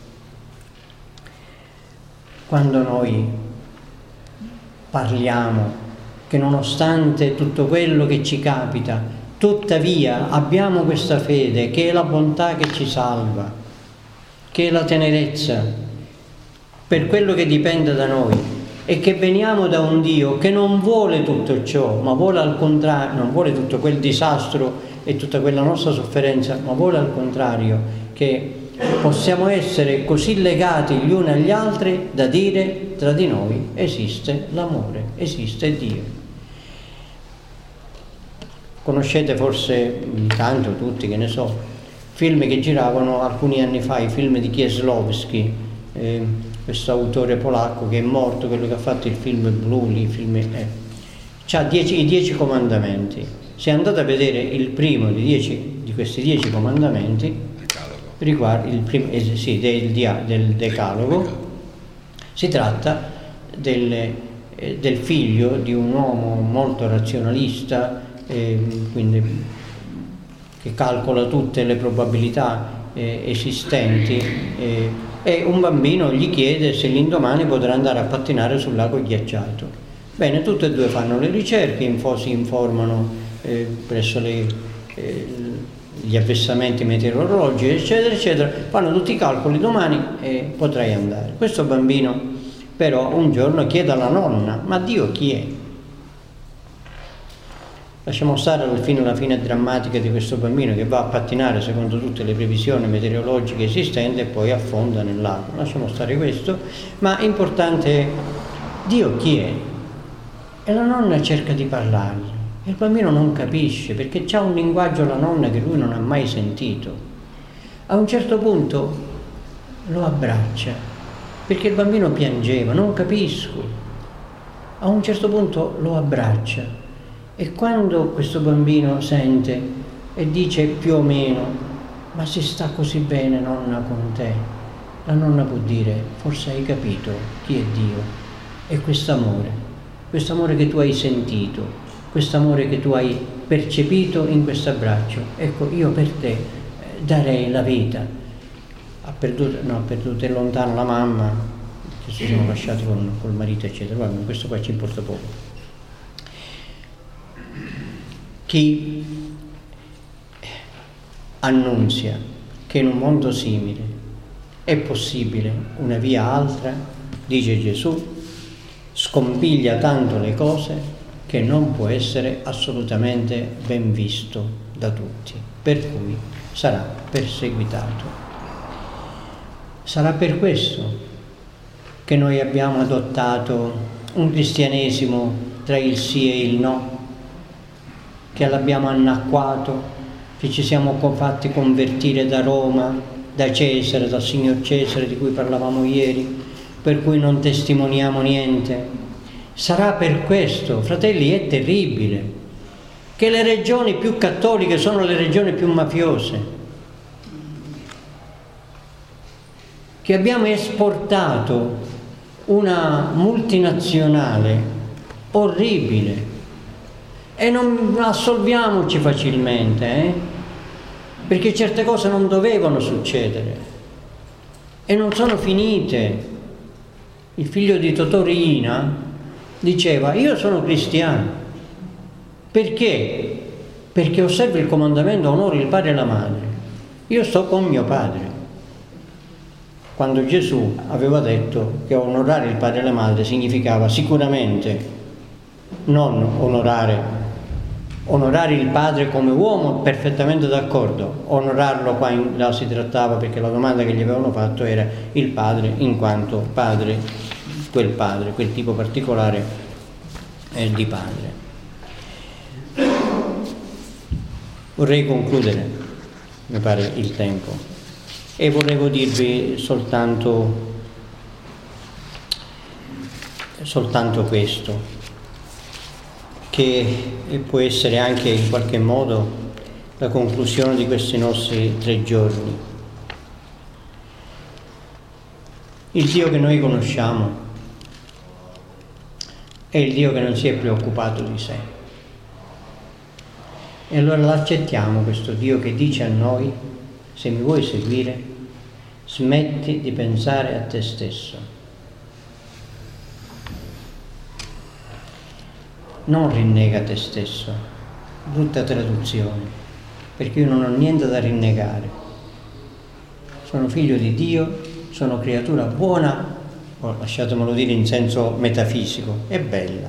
quando noi parliamo che nonostante tutto quello che ci capita, tuttavia abbiamo questa fede che è la bontà che ci salva, che è la tenerezza per quello che dipende da noi, e che veniamo da un Dio che non vuole tutto ciò, ma vuole al contrario, non vuole tutto quel disastro e tutta quella nostra sofferenza, ma vuole al contrario che possiamo essere così legati gli uni agli altri da dire: tra di noi esiste l'amore, esiste Dio. Conoscete forse tanto tutti, che ne so, film che giravano alcuni anni fa, i film di Kieslowski, questo autore polacco che è morto, quello che ha fatto il film Blu, c'ha i 10 comandamenti. Se andate a vedere il primo di questi 10 comandamenti, riguarda del Decalogo. Si tratta del figlio di un uomo molto razionalista, quindi che calcola tutte le probabilità esistenti, e un bambino gli chiede se l'indomani potrà andare a pattinare sul lago ghiacciato. Bene, tutti e due fanno le ricerche, si informano presso gli avversamenti meteorologici, eccetera, eccetera, fanno tutti i calcoli, domani potrai andare. Questo bambino però un giorno chiede alla nonna: ma Dio chi è? Lasciamo stare fino alla fine drammatica di questo bambino che va a pattinare secondo tutte le previsioni meteorologiche esistenti e poi affonda nel lago. Lasciamo stare questo, ma importante è: Dio chi è? E la nonna cerca di parlargli. Il bambino non capisce, perché c'ha un linguaggio la nonna che lui non ha mai sentito. A un certo punto lo abbraccia, perché il bambino piangeva: non capisco. A un certo punto lo abbraccia, e quando questo bambino sente e dice più o meno: ma si sta così bene nonna con te, la nonna può dire: forse hai capito chi è Dio. E quest'amore che tu hai sentito, quest'amore che tu hai percepito in questo abbraccio, ecco, io per te darei la vita. Ha perduto è lontano la mamma, che si sono lasciati col marito, eccetera. Guarda, questo qua ci importa poco. Chi annunzia che in un mondo simile è possibile una via altra, dice Gesù, scompiglia tanto le cose che non può essere assolutamente ben visto da tutti, per cui sarà perseguitato. Sarà per questo che noi abbiamo adottato un cristianesimo tra il sì e il no, che l'abbiamo annacquato, che ci siamo fatti convertire da Roma, da Cesare, dal signor Cesare di cui parlavamo ieri, per cui non testimoniamo niente. Sarà per questo, fratelli, è terribile, che le regioni più cattoliche sono le regioni più mafiose, che abbiamo esportato una multinazionale orribile. E non assolviamoci facilmente, perché certe cose non dovevano succedere e non sono finite. Il figlio di Totò Riina diceva: io sono cristiano. Perché? Perché osservo il comandamento: onori il padre e la madre. Io sto con mio padre. Quando Gesù aveva detto che onorare il padre e la madre significava sicuramente non onorare il padre come uomo, perfettamente d'accordo. Onorarlo là si trattava, perché la domanda che gli avevano fatto era il padre in quanto padre, quel tipo particolare di padre. Vorrei concludere, mi pare il tempo, e volevo dirvi soltanto questo, che può essere anche in qualche modo la conclusione di questi nostri 3 giorni. Il Dio che noi conosciamo è il Dio che non si è preoccupato di sé. E allora l'accettiamo, questo Dio che dice a noi: se mi vuoi seguire, smetti di pensare a te stesso. Non rinnega te stesso, brutta traduzione, perché io non ho niente da rinnegare. Sono figlio di Dio, sono creatura buona, lasciatemelo dire in senso metafisico, è bella.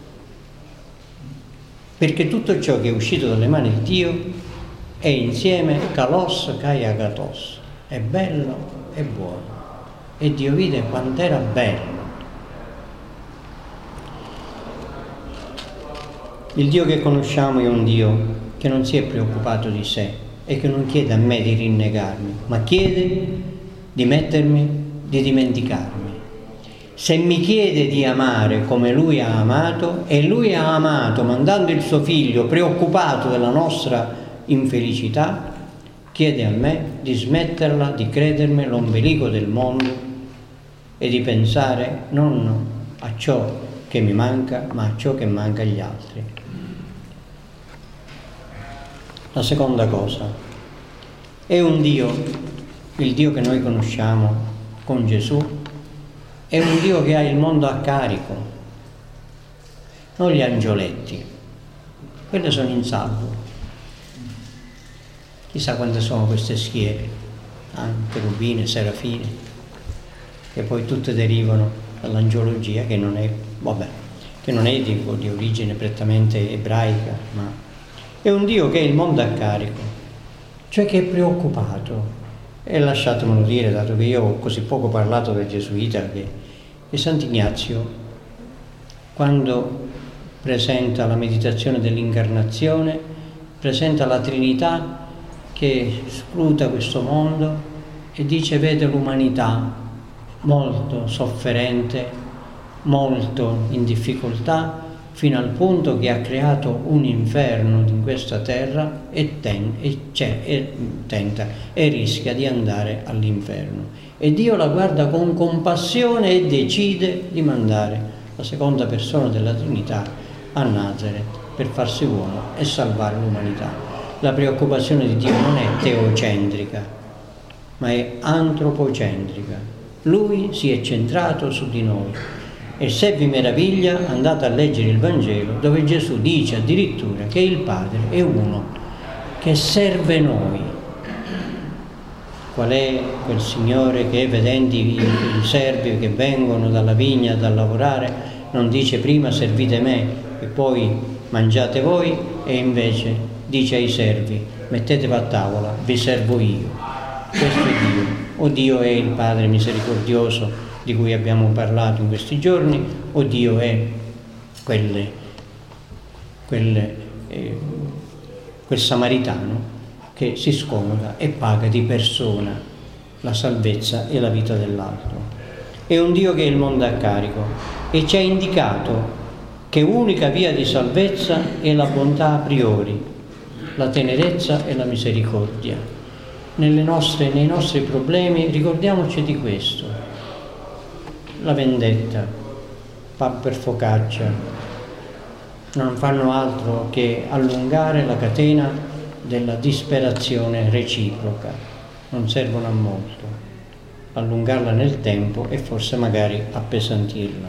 Perché tutto ciò che è uscito dalle mani di Dio è insieme kalos kai agatos, è bello e buono. E Dio vide quant'era bello. Il Dio che conosciamo è un Dio che non si è preoccupato di sé e che non chiede a me di rinnegarmi, ma chiede di di dimenticarmi. Se mi chiede di amare come Lui ha amato, e Lui ha amato mandando il suo Figlio preoccupato della nostra infelicità, chiede a me di smetterla di credermi l'ombelico del mondo e di pensare non a ciò che mi manca, ma a ciò che manca agli altri. La seconda cosa, è un Dio, il Dio che noi conosciamo con Gesù, è un Dio che ha il mondo a carico, non gli angioletti, quelli sono in salvo. Chissà quante sono queste schiere, cherubine, serafine, che poi tutte derivano dall'angiologia, che non è, di origine prettamente ebraica, ma è un Dio che ha il mondo a carico, cioè che è preoccupato. E lasciatemelo dire, dato che io ho così poco parlato del gesuita, che Sant'Ignazio, quando presenta la meditazione dell'incarnazione, presenta la Trinità che scruta questo mondo e dice: vede l'umanità molto sofferente, molto in difficoltà, fino al punto che ha creato un inferno in questa terra e tenta e rischia di andare all'inferno. E Dio la guarda con compassione e decide di mandare la seconda persona della Trinità a Nazareth per farsi uomo e salvare l'umanità. La preoccupazione di Dio non è teocentrica, ma è antropocentrica. Lui si è centrato su di noi. E se vi meraviglia, andate a leggere il Vangelo, dove Gesù dice addirittura che il Padre è uno che serve noi. Qual è quel Signore che, vedendo i servi che vengono dalla vigna da lavorare, non dice prima servite me e poi mangiate voi, e invece dice ai servi: mettetevi a tavola, vi servo io. Questo è Dio. O Dio è il Padre misericordioso di cui abbiamo parlato in questi giorni, o Dio è quel samaritano che si scomoda e paga di persona la salvezza e la vita dell'altro. È un Dio che ha il mondo a carico e ci ha indicato che unica via di salvezza è la bontà a priori, la tenerezza e la misericordia. Nei nostri problemi ricordiamoci di questo. La vendetta, pan per focaccia, non fanno altro che allungare la catena della disperazione reciproca, non servono a molto, allungarla nel tempo e forse magari appesantirla.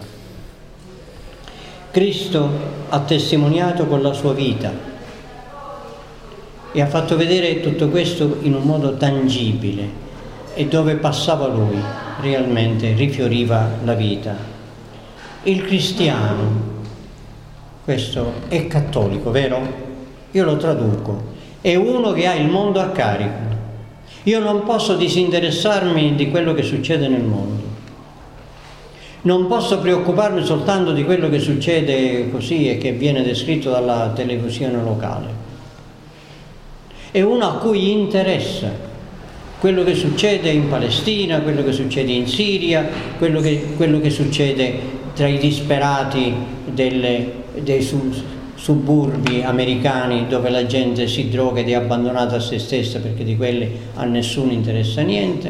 Cristo ha testimoniato con la sua vita e ha fatto vedere tutto questo in un modo tangibile, e dove passava lui realmente rifioriva la vita. Il cristiano, questo è cattolico, vero? Io lo traduco, è uno che ha il mondo a carico. Io non posso disinteressarmi di quello che succede nel mondo, non posso preoccuparmi soltanto di quello che succede così e che viene descritto dalla televisione locale. È uno a cui interessa quello che succede in Palestina, quello che succede in Siria, quello che succede tra i disperati dei suburbi americani, dove la gente si droga ed è abbandonata a se stessa perché di quelli a nessuno interessa niente.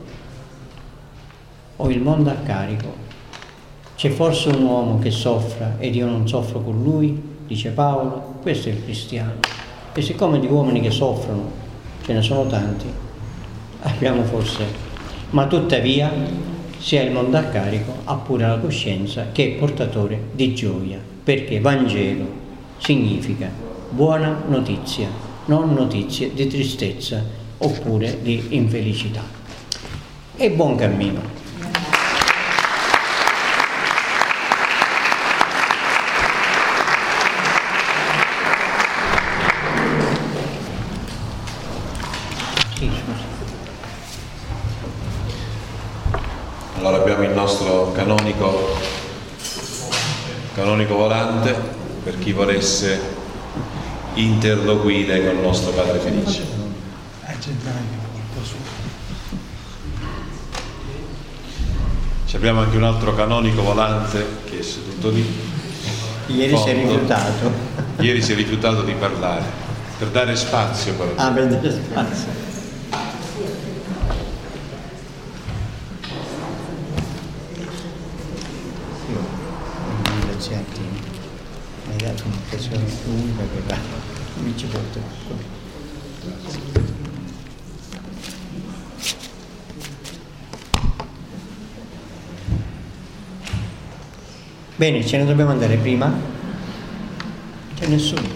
Ho il mondo a carico. C'è forse un uomo che soffra ed io non soffro con lui, dice Paolo. Questo è il cristiano. E siccome di uomini che soffrono ce ne sono tanti, abbiamo forse, ma tuttavia, se ha il mondo a carico, ha pure la coscienza che è portatore di gioia, perché Vangelo significa buona notizia, non notizie di tristezza oppure di infelicità. E buon cammino.
Allora abbiamo il nostro canonico volante per chi volesse interloquire con il nostro Padre Felice. Abbiamo anche un altro canonico volante che è seduto lì.
Ieri si è rifiutato.
Ieri si è rifiutato di parlare per dare spazio.
Per dare spazio. grazie a te. Mi hai dato un'occasione unica che mi ci porta qui. Bene, ce ne dobbiamo andare prima? C'è nessuno.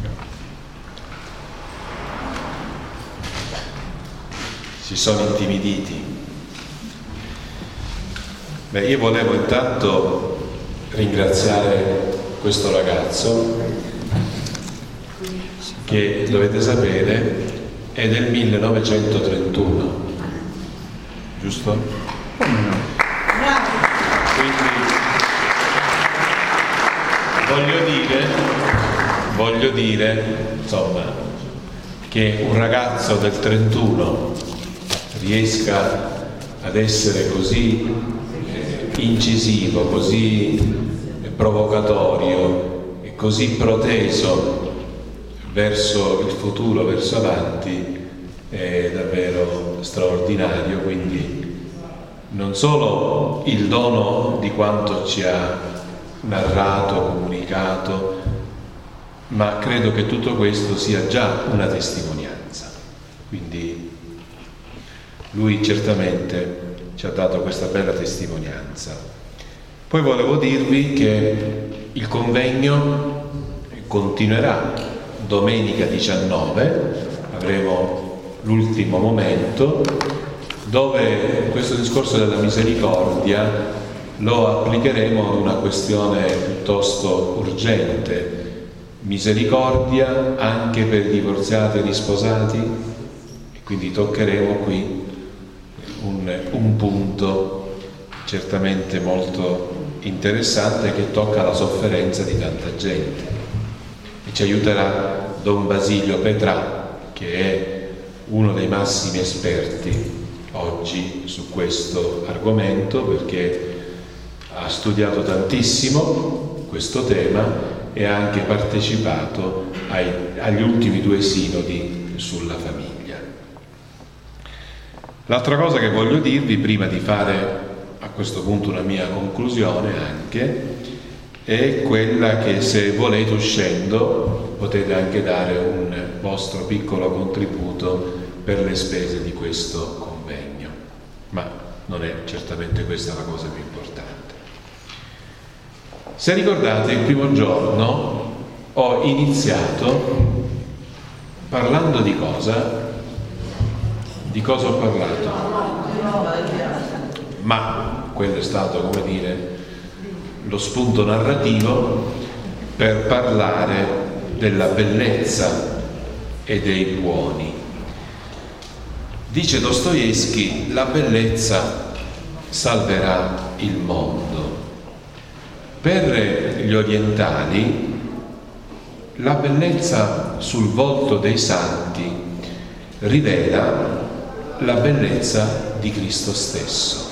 Si sono intimiditi. Beh, io volevo intanto ringraziare questo ragazzo che, dovete sapere, è del 1931, giusto? Quindi voglio dire, insomma, che un ragazzo del 31 riesca ad essere così incisivo, così provocatorio e così proteso verso il futuro, verso avanti, è davvero straordinario. Quindi non solo il dono di quanto ci ha narrato, comunicato, ma credo che tutto questo sia già una testimonianza. Quindi lui certamente ci ha dato questa bella testimonianza. Poi volevo dirvi che il convegno continuerà domenica 19, avremo l'ultimo momento dove questo discorso della misericordia lo applicheremo ad una questione piuttosto urgente. Misericordia anche per i divorziati e gli sposati, e quindi toccheremo qui un punto certamente molto interessante che tocca la sofferenza di tanta gente, e ci aiuterà Don Basilio Petrà, che è uno dei massimi esperti oggi su questo argomento, perché ha studiato tantissimo questo tema e ha anche partecipato agli ultimi 2 sinodi sulla famiglia. L'altra cosa che voglio dirvi, prima di fare a questo punto una mia conclusione anche, è quella che, se volete, uscendo potete anche dare un vostro piccolo contributo per le spese di questo convegno, ma non è certamente questa la cosa più importante. Se ricordate, il primo giorno ho iniziato parlando di cosa? Di cosa ho parlato? Ma quello è stato, come dire, lo spunto narrativo per parlare della bellezza e dei buoni. Dice Dostoevskij: la bellezza salverà il mondo. Per gli orientali la bellezza sul volto dei santi rivela la bellezza di Cristo stesso.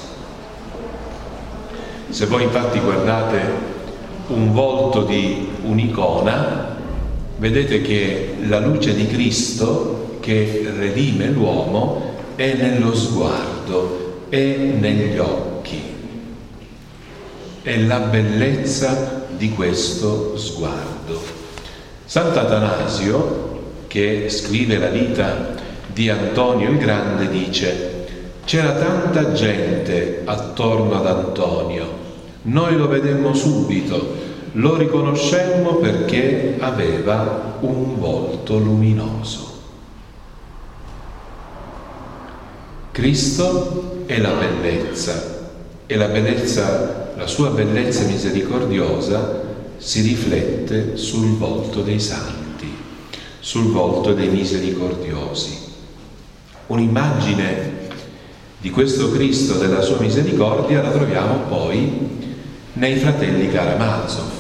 Se voi infatti guardate un volto di un'icona, vedete che la luce di Cristo che redime l'uomo è nello sguardo, è negli occhi. È la bellezza di questo sguardo. Sant'Atanasio, che scrive la vita di Antonio il Grande, dice: c'era tanta gente attorno ad Antonio, noi lo vedemmo subito, lo riconoscemmo perché aveva un volto luminoso. Cristo è la bellezza, e la bellezza, la sua bellezza misericordiosa si riflette sul volto dei santi, sul volto dei misericordiosi. Un'immagine di questo Cristo della sua misericordia la troviamo poi nei fratelli Karamazov,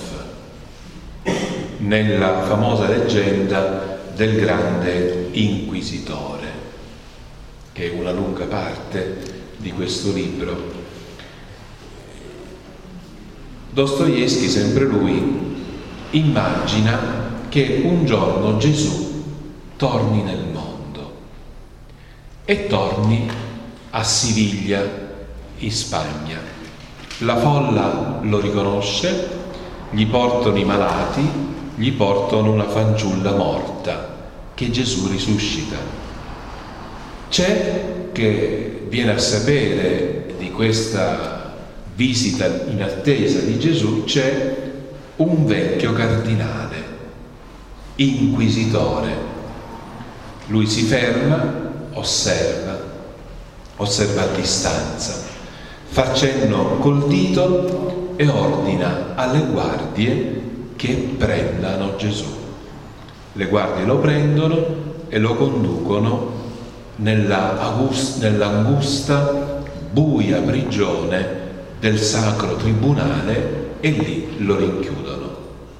nella famosa leggenda del grande inquisitore, che è una lunga parte di questo libro. Dostoevskij, sempre lui, immagina che un giorno Gesù torni nel mondo e torni a Siviglia, in Spagna. La folla lo riconosce gli portano i malati, gli portano una fanciulla morta che Gesù risuscita. C'è, che viene a sapere di questa visita in attesa di Gesù, c'è un vecchio cardinale, inquisitore. Lui si ferma, osserva a distanza, fa cenno col dito e ordina alle guardie che prendano Gesù. Le guardie lo prendono e lo conducono nell'angusta, buia prigione del Sacro Tribunale e lì lo rinchiudono.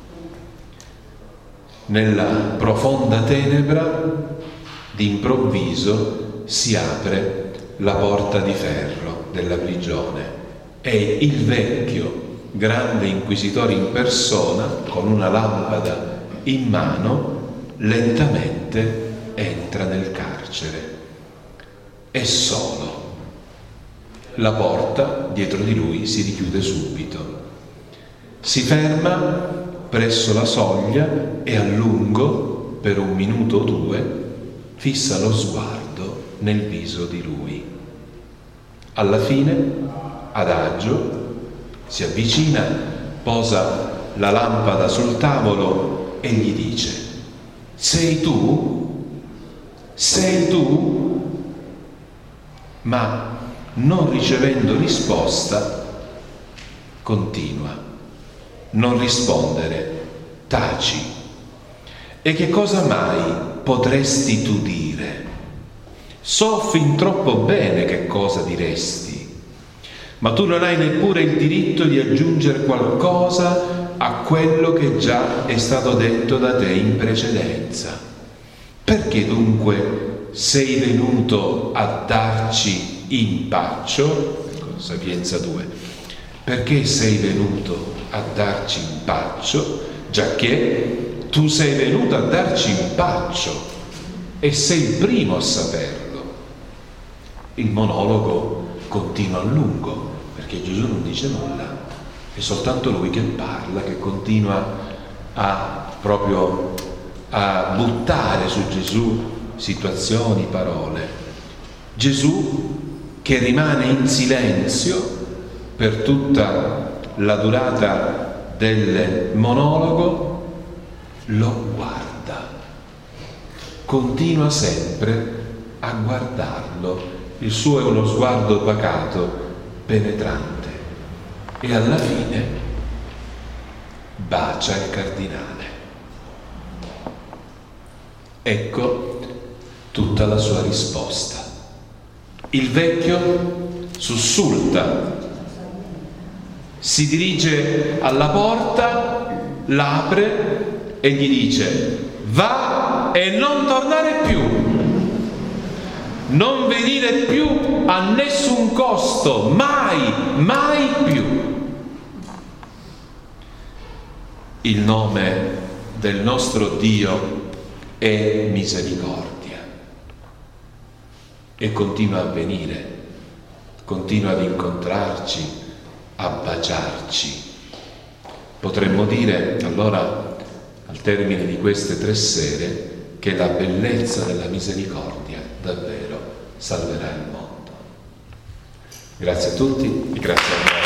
Nella profonda tenebra, d'improvviso, si apre la porta di ferro della prigione e il vecchio grande inquisitore in persona, con una lampada in mano, lentamente entra nel carcere. È solo. La porta dietro di lui si richiude subito. Si ferma presso la soglia e a lungo, per 1 minuto o 2, fissa lo sguardo nel viso di lui. Alla fine, adagio, si avvicina, posa la lampada sul tavolo e gli dice: sei tu? Sei tu? Ma non ricevendo risposta, continua: non rispondere, taci. E che cosa mai potresti tu dire? So fin troppo bene che cosa diresti, ma tu non hai neppure il diritto di aggiungere qualcosa a quello che già è stato detto da te in precedenza. Perché dunque sei venuto a darci impaccio? Sapienza 2. Perché sei venuto a darci impaccio? Giacché tu sei venuto a darci impaccio e sei il primo a saperlo. Il monologo continua a lungo, perché Gesù non dice nulla, è soltanto lui che parla, che continua a buttare su Gesù situazioni, parole. Gesù, che rimane in silenzio per tutta la durata del monologo, lo guarda, continua sempre a guardarlo. Il suo è uno sguardo pacato, penetrante, e alla fine bacia il cardinale. Ecco tutta la sua risposta. Il vecchio sussulta, si dirige alla porta, l'apre e gli dice: va e non tornare più. Non venire più a nessun costo, mai, mai più. Il nome del nostro Dio è misericordia e continua a venire, continua ad incontrarci, a baciarci. Potremmo dire allora, al termine di queste 3 sere, che la bellezza della misericordia davvero salverà il mondo. Grazie a tutti e grazie a voi.